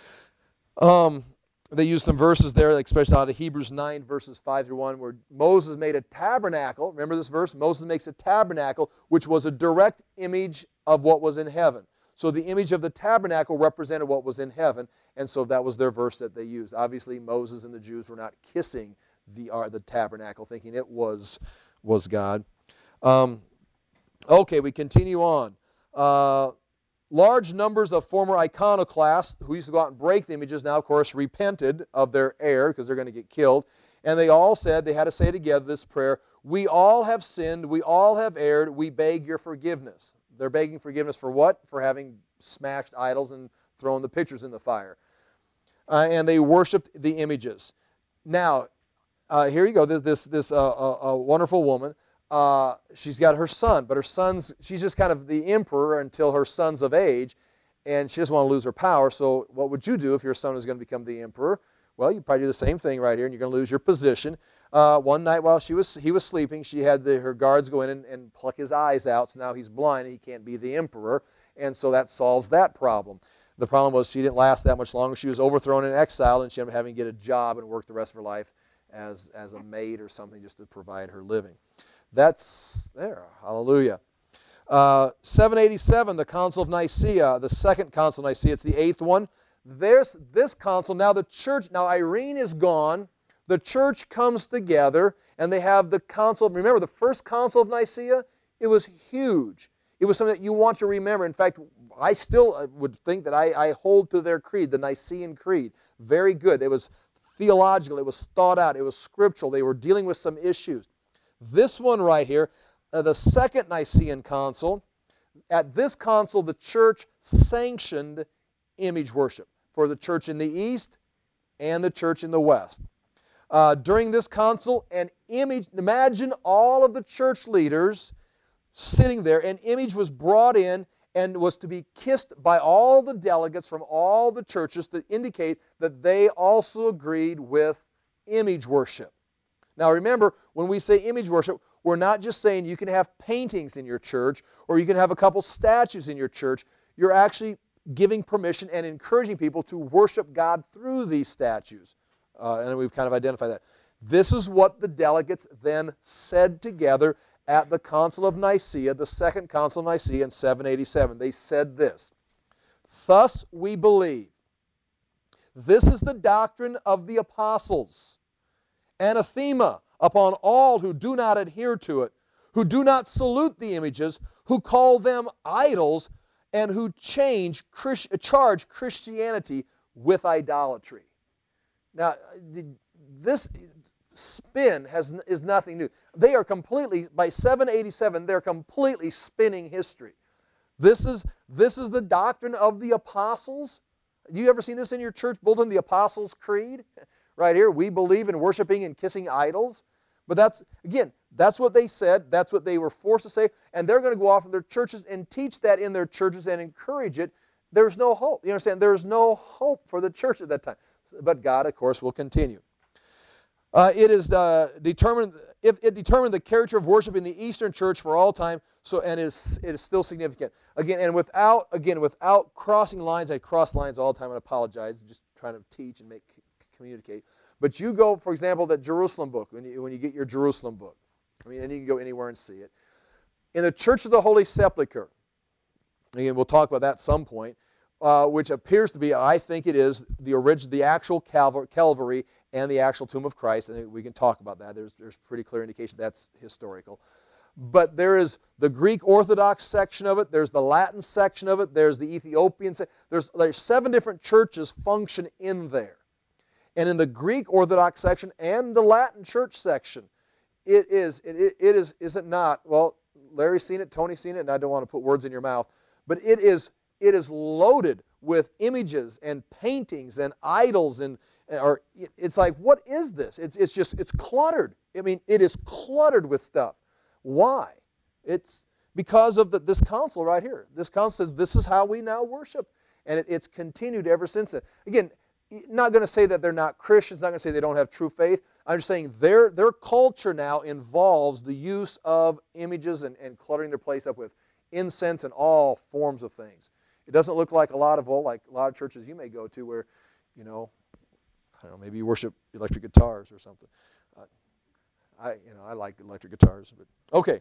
Um... They use some verses there, especially out of Hebrews nine, verses five through one, where Moses made a tabernacle. Remember this verse? Moses makes a tabernacle, which was a direct image of what was in heaven. So the image of the tabernacle represented what was in heaven, and so that was their verse that they used. Obviously, Moses and the Jews were not kissing the, uh, the tabernacle, thinking it was, was God. Um, okay, we continue on. Uh, large numbers of former iconoclasts who used to go out and break the images now, of course, repented of their error because they're going to get killed. And they all said, they had to say together this prayer, "We all have sinned, we all have erred, we beg your forgiveness." They're begging forgiveness for what? For having smashed idols and thrown the pictures in the fire. Uh, and they worshiped the images. Now, uh, here you go, this, this, this uh, uh, uh, wonderful woman. Uh, she's got her son, but her son's, she's just kind of the emperor until her son's of age, and she doesn't want to lose her power. So what would you do if your son was going to become the emperor? Well, you'd probably do the same thing right here, and you're going to lose your position. Uh, one night while she was, he was sleeping, she had the, her guards go in and, and pluck his eyes out, so now he's blind and he can't be the emperor, and so that solves that problem. The problem was she didn't last that much longer. She was overthrown and exiled, and she ended up having to get a job and work the rest of her life as, as a maid or something just to provide her living. That's there. Hallelujah. Uh, seven eighty-seven, the Council of Nicaea, the second Council of Nicaea. It's the eighth one. There's this council. Now the church, now Irene is gone. The church comes together, and they have the council. Remember, the first Council of Nicaea? It was huge. It was something that you want to remember. In fact, I still would think that I, I hold to their creed, the Nicene Creed. Very good. It was theological. It was thought out. It was scriptural. They were dealing with some issues. This one right here, uh, the Second Nicene Council, at this council the church sanctioned image worship for the church in the East and the church in the West. Uh, during this council, an image, imagine all of the church leaders sitting there, an image was brought in and was to be kissed by all the delegates from all the churches to indicate that they also agreed with image worship. Now remember, when we say image worship, we're not just saying you can have paintings in your church or you can have a couple statues in your church. You're actually giving permission and encouraging people to worship God through these statues. Uh, and we've kind of identified that. This is what the delegates then said together at the Council of Nicaea, the Second Council of Nicaea in seven eighty-seven. They said this, "Thus we believe. This is the doctrine of the apostles. Anathema upon all who do not adhere to it, who do not salute the images, who call them idols, and who change, charge Christianity with idolatry." Now, this spin has, is nothing new. They are completely, by seven eighty-seven, they're completely spinning history. This is, this is the doctrine of the apostles. You ever seen this in your church bulletin, the Apostles' Creed? Right here, we believe in worshiping and kissing idols. But that's, again, that's what they said. That's what they were forced to say. And they're going to go off in their churches and teach that in their churches and encourage it. There's no hope. You understand? There's no hope for the church at that time. But God, of course, will continue. Uh, it is uh, determined, if it determined the character of worship in the Eastern Church for all time, so, and it is, it is still significant. Again, and without, again, without crossing lines, I cross lines all the time and apologize, just trying to teach and make communicate. But you go, for example, that Jerusalem book, when you, when you get your Jerusalem book. I mean, and you can go anywhere and see it. In the Church of the Holy Sepulchre, again, we'll talk about that at some point, uh, which appears to be, I think it is, the original, the actual Calvary, Calvary and the actual tomb of Christ, and we can talk about that. There's, there's pretty clear indication that's historical. But there is the Greek Orthodox section of it, there's the Latin section of it, there's the Ethiopian section. There's, there's seven different churches function in there. And in the Greek Orthodox section and the Latin church section, it is, it, it is, is it not, well, Larry's seen it, Tony's seen it, and I don't want to put words in your mouth, but it is, it is loaded with images and paintings and idols, and or it's like, what is this? It's, it's just, it's cluttered. I mean, it is cluttered with stuff. Why? It's because of the, this council right here. This council says this is how we now worship, and it, it's continued ever since then. Again, not going to say that they're not Christians, not going to say they don't have true faith. I'm just saying their, their culture now involves the use of images and, and cluttering their place up with incense and all forms of things. It doesn't look like a lot of, well, like a lot of churches you may go to where, you know, I don't know, maybe you worship electric guitars or something. Uh, I, you know, I like electric guitars, but okay.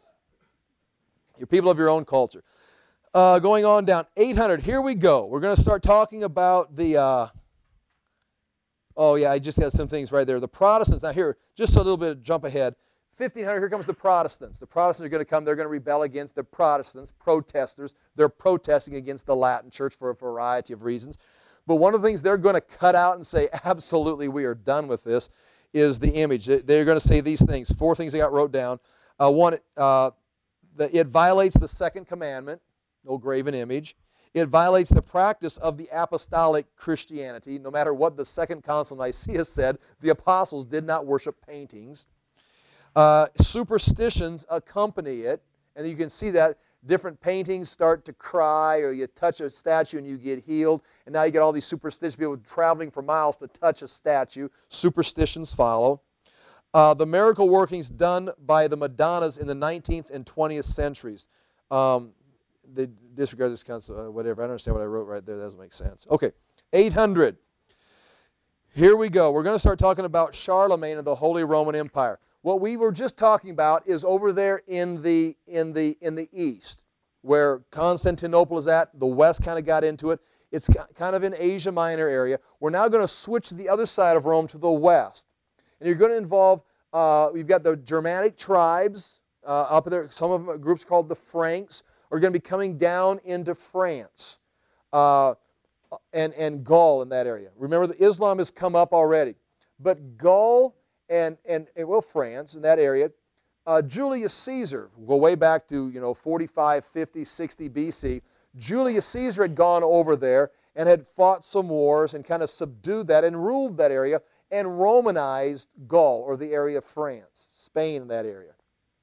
You're people of your own culture. Uh, going on down, eight hundred, here we go. We're going to start talking about the, uh, oh yeah, I just got some things right there. The Protestants, now here, just a little bit of jump ahead. fifteen hundred, here comes the Protestants. The Protestants are going to come. They're going to rebel against the Protestants, protesters. They're protesting against the Latin church for a variety of reasons. But one of the things they're going to cut out and say, absolutely, we are done with this, is the image. They're going to say these things. Four things they got wrote down. Uh, one, uh, the, it violates the second commandment, no graven image. It violates the practice of the apostolic Christianity. No matter what the Second Council of Nicaea said, the apostles did not worship paintings. Uh, superstitions accompany it, and you can see that different paintings start to cry, or you touch a statue and you get healed, and now you get all these superstitious people traveling for miles to touch a statue. Superstitions follow. Uh, the miracle workings done by the Madonnas in the nineteenth and twentieth centuries. Um, they disregard this concept, uh, whatever. I don't understand what I wrote right there. That doesn't make sense. Okay, eight hundred. Here we go. We're going to start talking about Charlemagne and the Holy Roman Empire. What we were just talking about is over there in the, in the, in the east, where Constantinople is at. The west kind of got into it. It's kind of in Asia Minor area. We're now going to switch to the other side of Rome, to the west. And you're going to involve, uh, you've got the Germanic tribes uh, up there. Some of them, groups called the Franks, are going to be coming down into France uh, and, and Gaul in that area. Remember, the Islam has come up already. But Gaul and, and, and well, France in that area, uh, Julius Caesar, go way back to, you know, forty-five, fifty, sixty B C, Julius Caesar had gone over there and had fought some wars and kind of subdued that and ruled that area and Romanized Gaul, or the area of France, Spain in that area.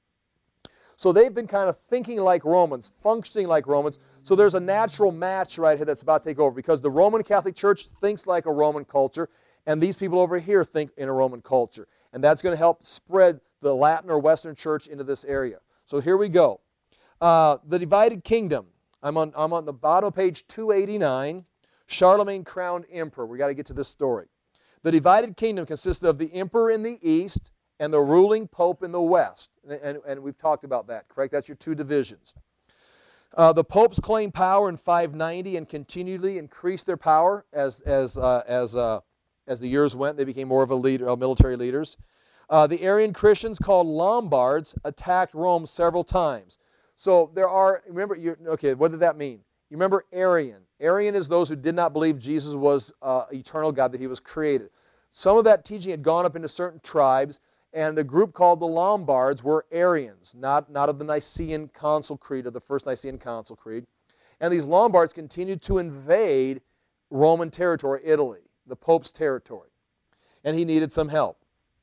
So they've been kind of thinking like Romans, functioning like Romans. So there's a natural match right here that's about to take over, because the Roman Catholic Church thinks like a Roman culture, and these people over here think in a Roman culture. And that's going to help spread the Latin or Western Church into this area. So here we go. Uh, the divided kingdom. I'm on, I'm on the bottom of page two eighty-nine. Charlemagne crowned emperor. We've got to get to this story. The divided kingdom consisted of the emperor in the east and the ruling pope in the west. And, and, and we've talked about that, correct? That's your two divisions. Uh, the popes claimed power in five ninety and continually increased their power as, as, uh, as, uh, as the years went. They became more of a leader, uh, military leaders. Uh, the Arian Christians, called Lombards, attacked Rome several times. So there are, remember, you're, okay, what did that mean? You remember Arian. Arian is those who did not believe Jesus was uh, eternal God, that he was created. Some of that teaching had gone up into certain tribes, and the group called the Lombards were Arians, not, not of the Nicene Council Creed, of the First Nicene Council Creed. And these Lombards continued to invade Roman territory, Italy, the Pope's territory. And he needed some help.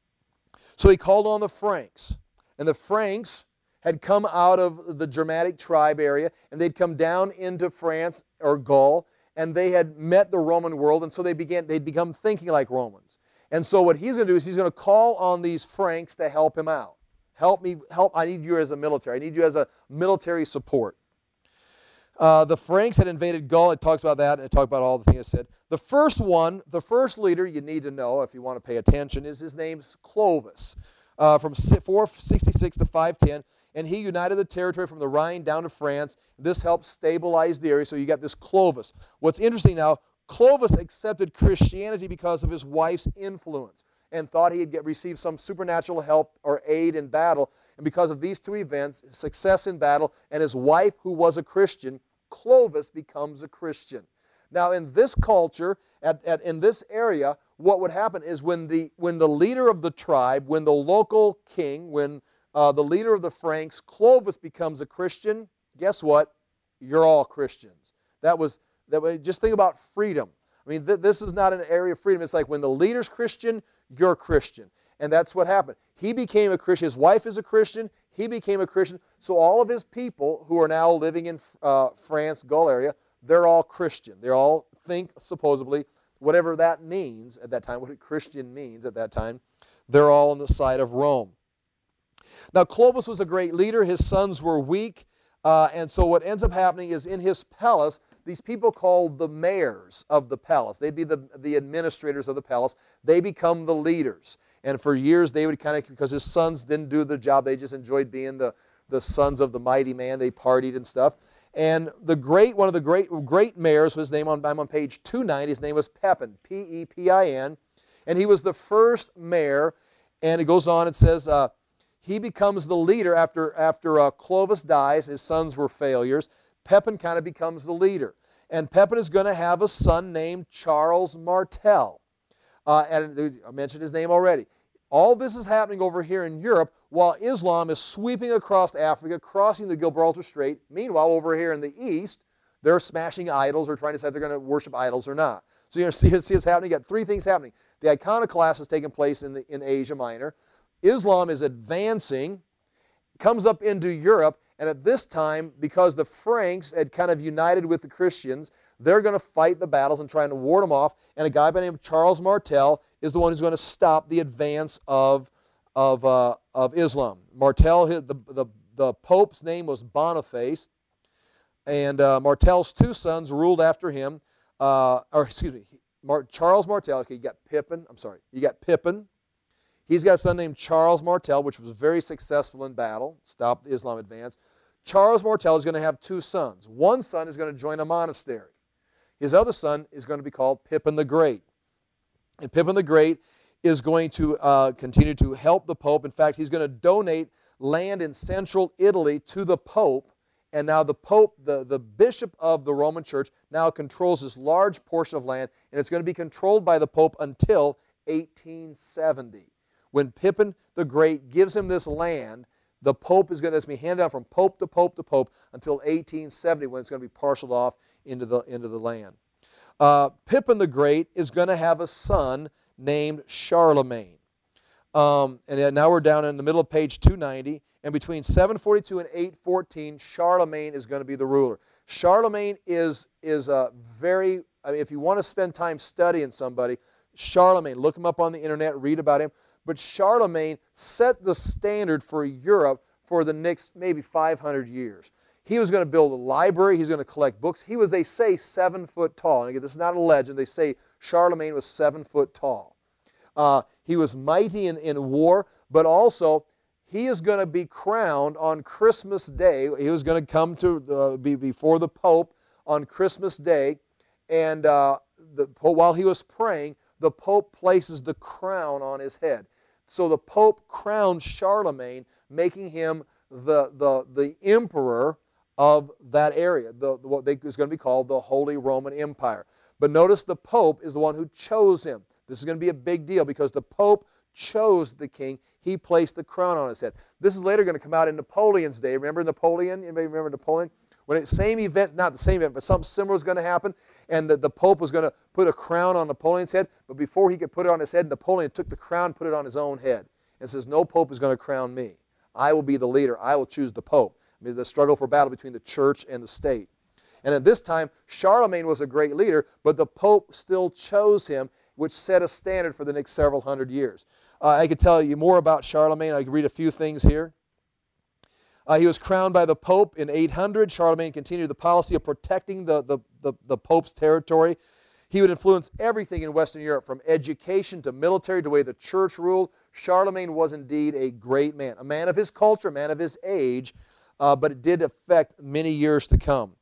So he called on the Franks. And the Franks had come out of the Germanic tribe area, and they'd come down into France or Gaul, and they had met the Roman world, and so they began, they'd become thinking like Romans. And so what he's going to do is he's going to call on these Franks to help him out. Help me, help, I need you as a military. I need you as a military support. Uh, the Franks had invaded Gaul. It talks about that, and it talks about all the things I said. The first one, the first leader you need to know if you want to pay attention, is his name's Clovis, uh, from four sixty-six to five ten. And he united the territory from the Rhine down to France. This helped stabilize the area, so you got this Clovis. What's interesting now, Clovis accepted Christianity because of his wife's influence and thought he'd get, receive some supernatural help or aid in battle. And because of these two events, success in battle, and his wife, who was a Christian, Clovis becomes a Christian. Now, in this culture, at, at, in this area, what would happen is when the, when the leader of the tribe, when the local king, when Uh, the leader of the Franks, Clovis, becomes a Christian, guess what? You're all Christians. That was, that was just think about freedom. I mean, th this is not an area of freedom. It's like when the leader's Christian, you're Christian. And that's what happened. He became a Christian. His wife is a Christian. He became a Christian. So all of his people who are now living in uh, France, Gaul area, they're all Christian. They all think, supposedly, whatever that means at that time, what a Christian means at that time, they're all on the side of Rome. Now, Clovis was a great leader. His sons were weak. Uh, and so what ends up happening is in his palace, these people called the mayors of the palace. They'd be the, the administrators of the palace. They become the leaders. And for years, they would kind of, because his sons didn't do the job, they just enjoyed being the, the sons of the mighty man. They partied and stuff. And the great, one of the great, great mayors, his name on, I'm on page two ninety, his name was Pepin, P E P I N. And he was the first mayor. And it goes on, it says, uh, he becomes the leader after, after uh, Clovis dies. His sons were failures. Pepin kind of becomes the leader. And Pepin is going to have a son named Charles Martel. Uh, and I mentioned his name already. All this is happening over here in Europe while Islam is sweeping across Africa, crossing the Gibraltar Strait. Meanwhile, over here in the east, they're smashing idols or trying to decide if they're going to worship idols or not. So you know, see, see what's happening? You got three things happening. The iconoclast is taking place in, the, in Asia Minor. Islam is advancing, comes up into Europe, and at this time, because the Franks had kind of united with the Christians, they're going to fight the battles and trying to ward them off. And a guy by the name of Charles Martel is the one who's going to stop the advance of, of, uh, of Islam. Martel, the, the, the Pope's name was Boniface, and uh, Martel's two sons ruled after him. Uh, or excuse me, Mar Charles Martel. Okay, you got Pippin. I'm sorry, you got Pippin. He's got a son named Charles Martel, which was very successful in battle, stopped the Islam advance. Charles Martel is going to have two sons. One son is going to join a monastery. His other son is going to be called Pippin the Great. And Pippin the Great is going to uh, continue to help the Pope. In fact, he's going to donate land in central Italy to the Pope. And now the Pope, the, the bishop of the Roman Church, now controls this large portion of land, and it's going to be controlled by the Pope until eighteen seventy. When Pippin the Great gives him this land, the Pope is going to be handed down from Pope to Pope to Pope until eighteen seventy, when it's going to be parceled off into the, into the land. Uh, Pippin the Great is going to have a son named Charlemagne. Um, and now we're down in the middle of page two ninety. And between seven forty-two and eight fourteen, Charlemagne is going to be the ruler. Charlemagne is, is a very, I mean, if you want to spend time studying somebody, Charlemagne, look him up on the internet, read about him. But Charlemagne set the standard for Europe for the next maybe five hundred years. He was going to build a library. He's going to collect books. He was, they say, seven foot tall. And again, this is not a legend. They say Charlemagne was seven foot tall. Uh, he was mighty in, in war, but also he is going to be crowned on Christmas Day. He was going to come to uh, be before the Pope on Christmas Day, and uh, the, while he was praying, the Pope places the crown on his head. So the Pope crowned Charlemagne, making him the, the, the emperor of that area, the, the, what they, is going to be called the Holy Roman Empire. But notice the Pope is the one who chose him. This is going to be a big deal because the Pope chose the king. He placed the crown on his head. This is later going to come out in Napoleon's day. Remember Napoleon? Anybody remember Napoleon? When the same event, not the same event, but something similar was going to happen, and the, the Pope was going to put a crown on Napoleon's head, but before he could put it on his head, Napoleon took the crown and put it on his own head and says, no Pope is going to crown me. I will be the leader. I will choose the Pope. I mean, the struggle for battle between the church and the state. And at this time, Charlemagne was a great leader, but the Pope still chose him, which set a standard for the next several hundred years. Uh, I could tell you more about Charlemagne. I could read a few things here. Uh, he was crowned by the Pope in eight hundred. Charlemagne continued the policy of protecting the, the, the, the Pope's territory. He would influence everything in Western Europe, from education to military to the way the church ruled. Charlemagne was indeed a great man, a man of his culture, a man of his age, uh, but it did affect many years to come.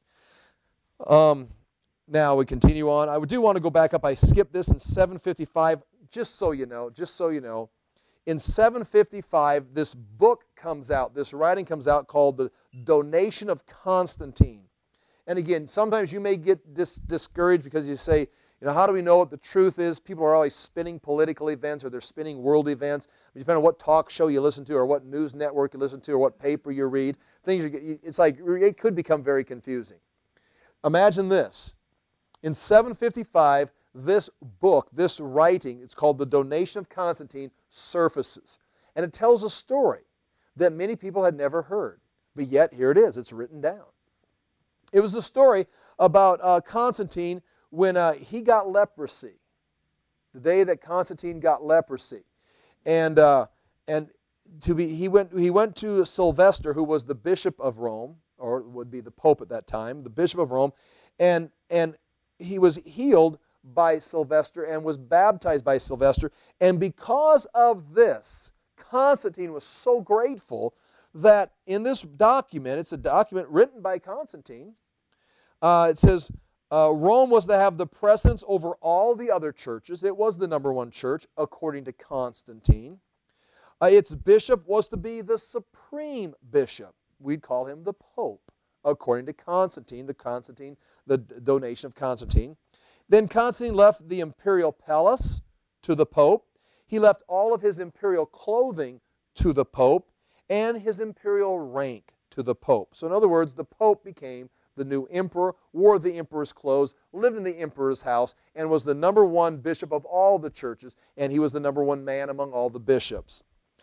Um, now we continue on. I do want to go back up. I skipped this in seven fifty-five, just so you know, just so you know. In seven fifty-five, this book comes out, this writing comes out called The Donation of Constantine. And again, sometimes you may get dis discouraged because you say, you know, how do we know what the truth is? People are always spinning political events, or they're spinning world events. Depending on what talk show you listen to, or what news network you listen to, or what paper you read, things are, it's like it could become very confusing. Imagine this. In seven fifty-five, this book, this writing, it's called The Donation of Constantine, surfaces. And it tells a story that many people had never heard. But yet, here it is. It's written down. It was a story about uh, Constantine when uh, he got leprosy. The day that Constantine got leprosy. And, uh, and to be, he, went, he went to Sylvester, who was the bishop of Rome, or would be the Pope at that time, the bishop of Rome, and, and he was healed by Sylvester and was baptized by Sylvester. And because of this, Constantine was so grateful that in this document, it's a document written by Constantine, uh, it says, uh, Rome was to have the precedence over all the other churches. It was the number one church, according to Constantine. Uh, its bishop was to be the supreme bishop. We'd call him the Pope, according to Constantine, the Constantine, the donation of Constantine. Then Constantine left the imperial palace to the Pope. He left all of his imperial clothing to the Pope and his imperial rank to the Pope. So in other words, the Pope became the new emperor, wore the emperor's clothes, lived in the emperor's house, and was the number one bishop of all the churches, and he was the number one man among all the bishops.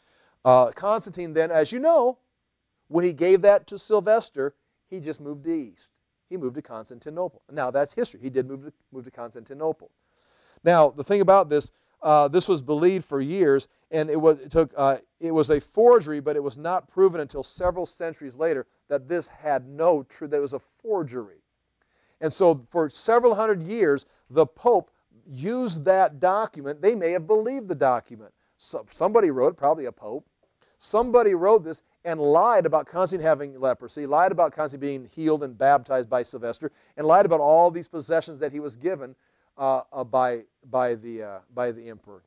Uh, Constantine then, as you know, when he gave that to Sylvester, he just moved east. He moved to Constantinople. Now, that's history. He did move to, move to Constantinople. Now, the thing about this, uh, this was believed for years, and it was, it, took, uh, it was a forgery, but it was not proven until several centuries later that this had no truth, that it was a forgery. And so for several hundred years, the Pope used that document. They may have believed the document. So somebody wrote it, probably a Pope. Somebody wrote this and lied about Constantine having leprosy, lied about Constantine being healed and baptized by Sylvester, and lied about all these possessions that he was given uh, uh, by, by, the, uh, by the emperor.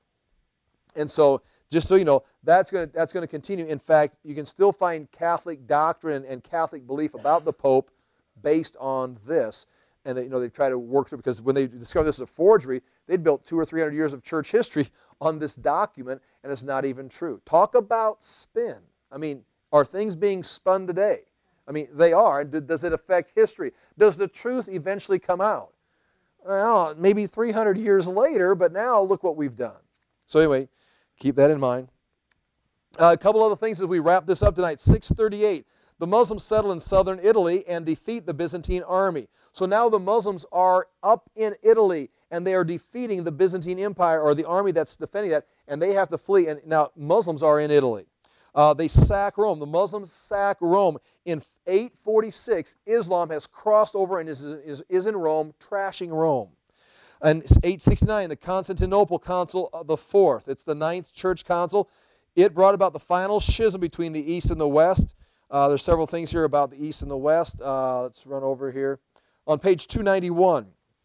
And so, just so you know, that's going to that's going to continue. In fact, you can still find Catholic doctrine and Catholic belief about the Pope based on this. And they, you know, they try to work through, because when they discovered this is a forgery, they'd built two or three hundred years of church history on this document, and it's not even true. Talk about spin. I mean, are things being spun today? I mean, they are. Does it affect history? Does the truth eventually come out? Well, maybe three hundred years later, but now look what we've done. So anyway, keep that in mind. Uh, a couple other things as we wrap this up tonight. six thirty-eight, the Muslims settle in southern Italy and defeat the Byzantine army. So now the Muslims are up in Italy, and they are defeating the Byzantine Empire, or the army that's defending that, and they have to flee. And now Muslims are in Italy. Uh, they sack Rome. The Muslims sack Rome. In eight forty-six, Islam has crossed over and is, is, is in Rome, trashing Rome. And eight sixty-nine, the Constantinople Council of the Fourth. It's the ninth church council. It brought about the final schism between the East and the West. Uh, there's several things here about the East and the West. Uh, let's run over here. On page two ninety-one,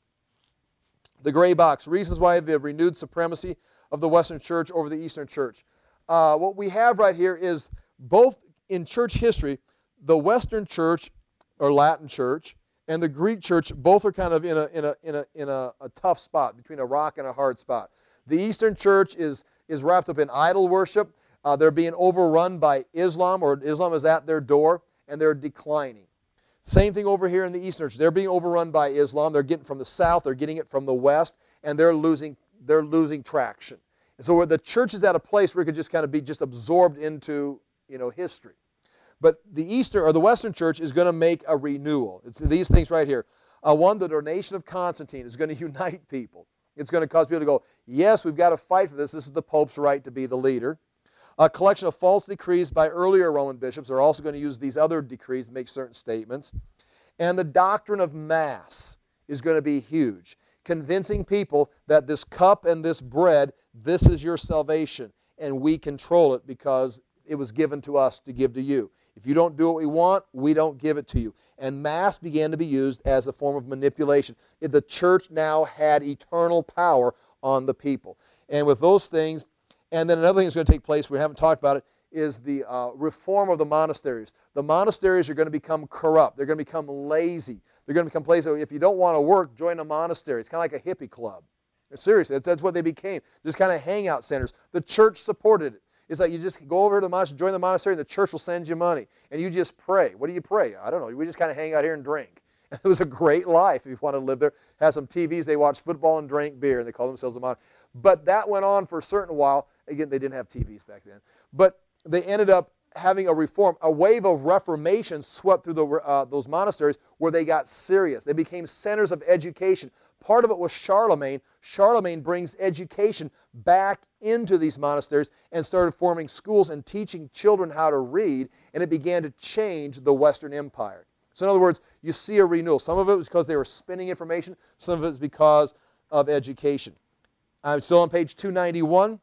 the gray box, reasons why the renewed supremacy of the Western Church over the Eastern Church. Uh, what we have right here is both in church history, the Western Church, or Latin Church, and the Greek Church, both are kind of in a, in a, in a, in a, a tough spot, between a rock and a hard spot. The Eastern Church is, is wrapped up in idol worship. Uh, they're being overrun by Islam, or Islam is at their door, and they're declining. Same thing over here in the Eastern Church. They're being overrun by Islam. They're getting from the south, they're getting it from the west, and they're losing, they're losing traction. And so the church is at a place where it could just kind of be just absorbed into, you know, history. But the Eastern, or the Western Church, is going to make a renewal. It's these things right here. Uh, one, the donation of Constantine is going to unite people. It's going to cause people to go, yes, we've got to fight for this. This is the Pope's right to be the leader. A collection of false decrees by earlier Roman bishops are also going to use these other decrees to make certain statements. And the doctrine of Mass is going to be huge, convincing people that this cup and this bread, this is your salvation, and we control it because it was given to us to give to you. If you don't do what we want, we don't give it to you. And Mass began to be used as a form of manipulation. The church now had eternal power on the people. And with those things, and then another thing that's going to take place, we haven't talked about it, is the uh, reform of the monasteries. The monasteries are going to become corrupt. They're going to become lazy. They're going to become places where if you don't want to work, join a monastery. It's kind of like a hippie club. Seriously, that's, that's what they became. Just kind of hangout centers. The church supported it. It's like you just go over to the monastery, join the monastery, and the church will send you money. And you just pray. What do you pray? I don't know. We just kind of hang out here and drink. And it was a great life if you want to live there. Have some T Vs. They watch football and drink beer, and they call themselves a monastery. But that went on for a certain while. Again, they didn't have T Vs back then. But they ended up having a reform. A wave of reformation swept through the, uh, those monasteries where they got serious. They became centers of education. Part of it was Charlemagne. Charlemagne brings education back into these monasteries and started forming schools and teaching children how to read, and it began to change the Western Empire. So in other words, you see a renewal. Some of it was because they were spinning information. Some of it is because of education. I'm still on page two ninety-one.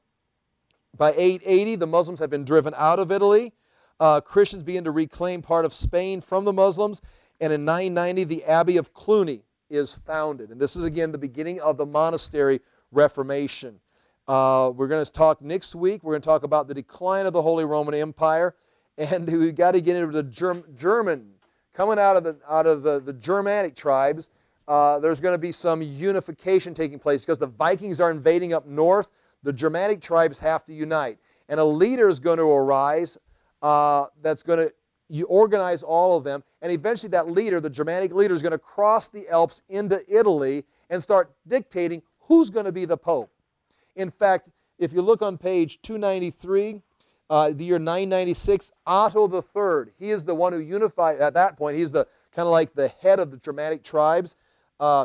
By eight eighty, the Muslims have been driven out of Italy. Uh, Christians began to reclaim part of Spain from the Muslims. And in nine ninety, the Abbey of Cluny is founded. And this is, again, the beginning of the monastery Reformation. Uh, we're going to talk next week. We're going to talk about the decline of the Holy Roman Empire, and we've got to get into the Germ German coming out of the out of the, the Germanic tribes. Uh, there's going to be some unification taking place because the Vikings are invading up north. The Germanic tribes have to unite, and a leader is going to arise uh, that's going to you organize all of them, and eventually that leader, the Germanic leader, is going to cross the Alps into Italy and start dictating who's going to be the Pope. In fact, if you look on page two ninety-three, uh, the year nine ninety-six, Otto the Third, he is the one who unified, at that point, he's the kind of like the head of the Germanic tribes. Uh,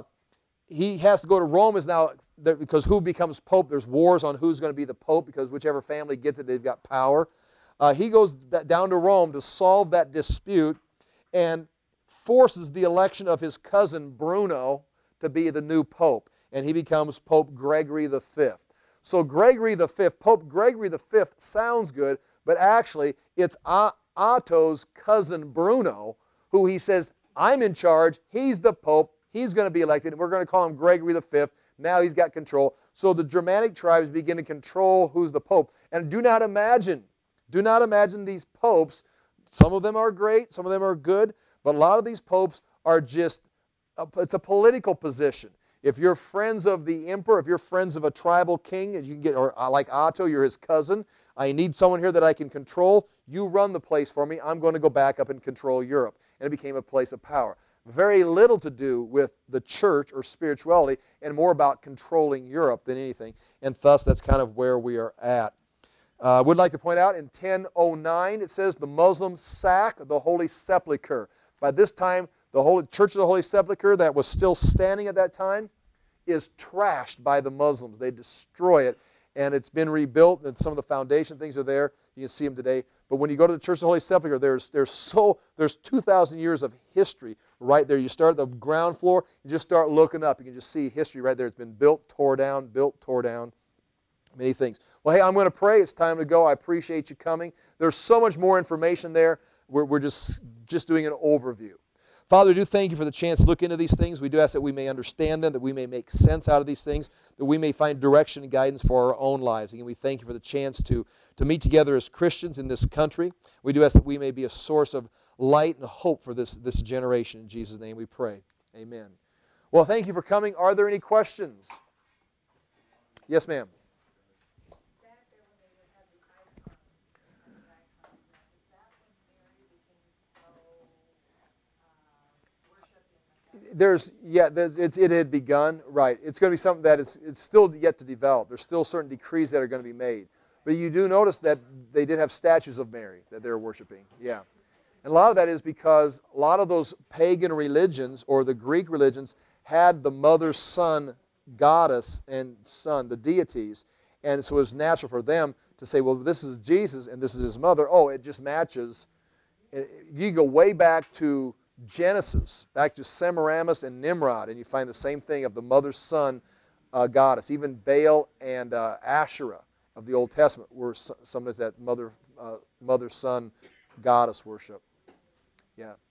he has to go to Rome is now, because who becomes Pope, there's wars on who's going to be the Pope, because whichever family gets it, they've got power. Uh, he goes down to Rome to solve that dispute and forces the election of his cousin Bruno to be the new Pope, and he becomes Pope Gregory the Fifth. So Gregory the Fifth, Pope Gregory the Fifth sounds good, but actually it's Otto's cousin Bruno, who he says, I'm in charge, he's the Pope, he's going to be elected, and we're going to call him Gregory the Fifth. Now he's got control. So the Germanic tribes begin to control who's the Pope. And do not imagine, do not imagine these popes, some of them are great, some of them are good, but a lot of these popes are just, a, it's a political position. If you're friends of the emperor, if you're friends of a tribal king, and you can get, or like Otto, you're his cousin, I need someone here that I can control, you run the place for me, I'm going to go back up and control Europe. And it became a place of power. Very little to do with the church or spirituality, and more about controlling Europe than anything. And thus, that's kind of where we are at. I uh, would like to point out in ten oh nine, it says the Muslims sack the Holy Sepulchre. By this time, the Holy Church of the Holy Sepulchre that was still standing at that time is trashed by the Muslims. They destroy it, and it's been rebuilt, and some of the foundation things are there. You can see them today. But when you go to the Church of the Holy Sepulchre, there's, there's, so, there's two thousand years of history right there. You start at the ground floor, you just start looking up. You can just see history right there. It's been built, tore down, built, tore down. Many things. Well, hey, I'm going to pray. It's time to go. I appreciate you coming. There's so much more information there. We're, we're just, just doing an overview. Father, we do thank you for the chance to look into these things. We do ask that we may understand them, that we may make sense out of these things, that we may find direction and guidance for our own lives. And we thank you for the chance to, to meet together as Christians in this country. We do ask that we may be a source of light and hope for this, this generation. In Jesus' name we pray. Amen. Well, thank you for coming. Are there any questions? Yes, ma'am. There's, yeah, there's, it's, it had begun, right. It's going to be something that is it's still yet to develop. There's still certain decrees that are going to be made. But you do notice that they did have statues of Mary that they were worshiping, yeah. And a lot of that is because a lot of those pagan religions or the Greek religions had the mother-son goddess and son, the deities. And so it was natural for them to say, well, this is Jesus and this is his mother. Oh, it just matches. You go way back to Genesis, back to Semiramis and Nimrod, and you find the same thing of the mother-son uh, goddess. Even Baal and uh, Asherah of the Old Testament were sometimes that mother, uh, mother-son goddess worship. Yeah.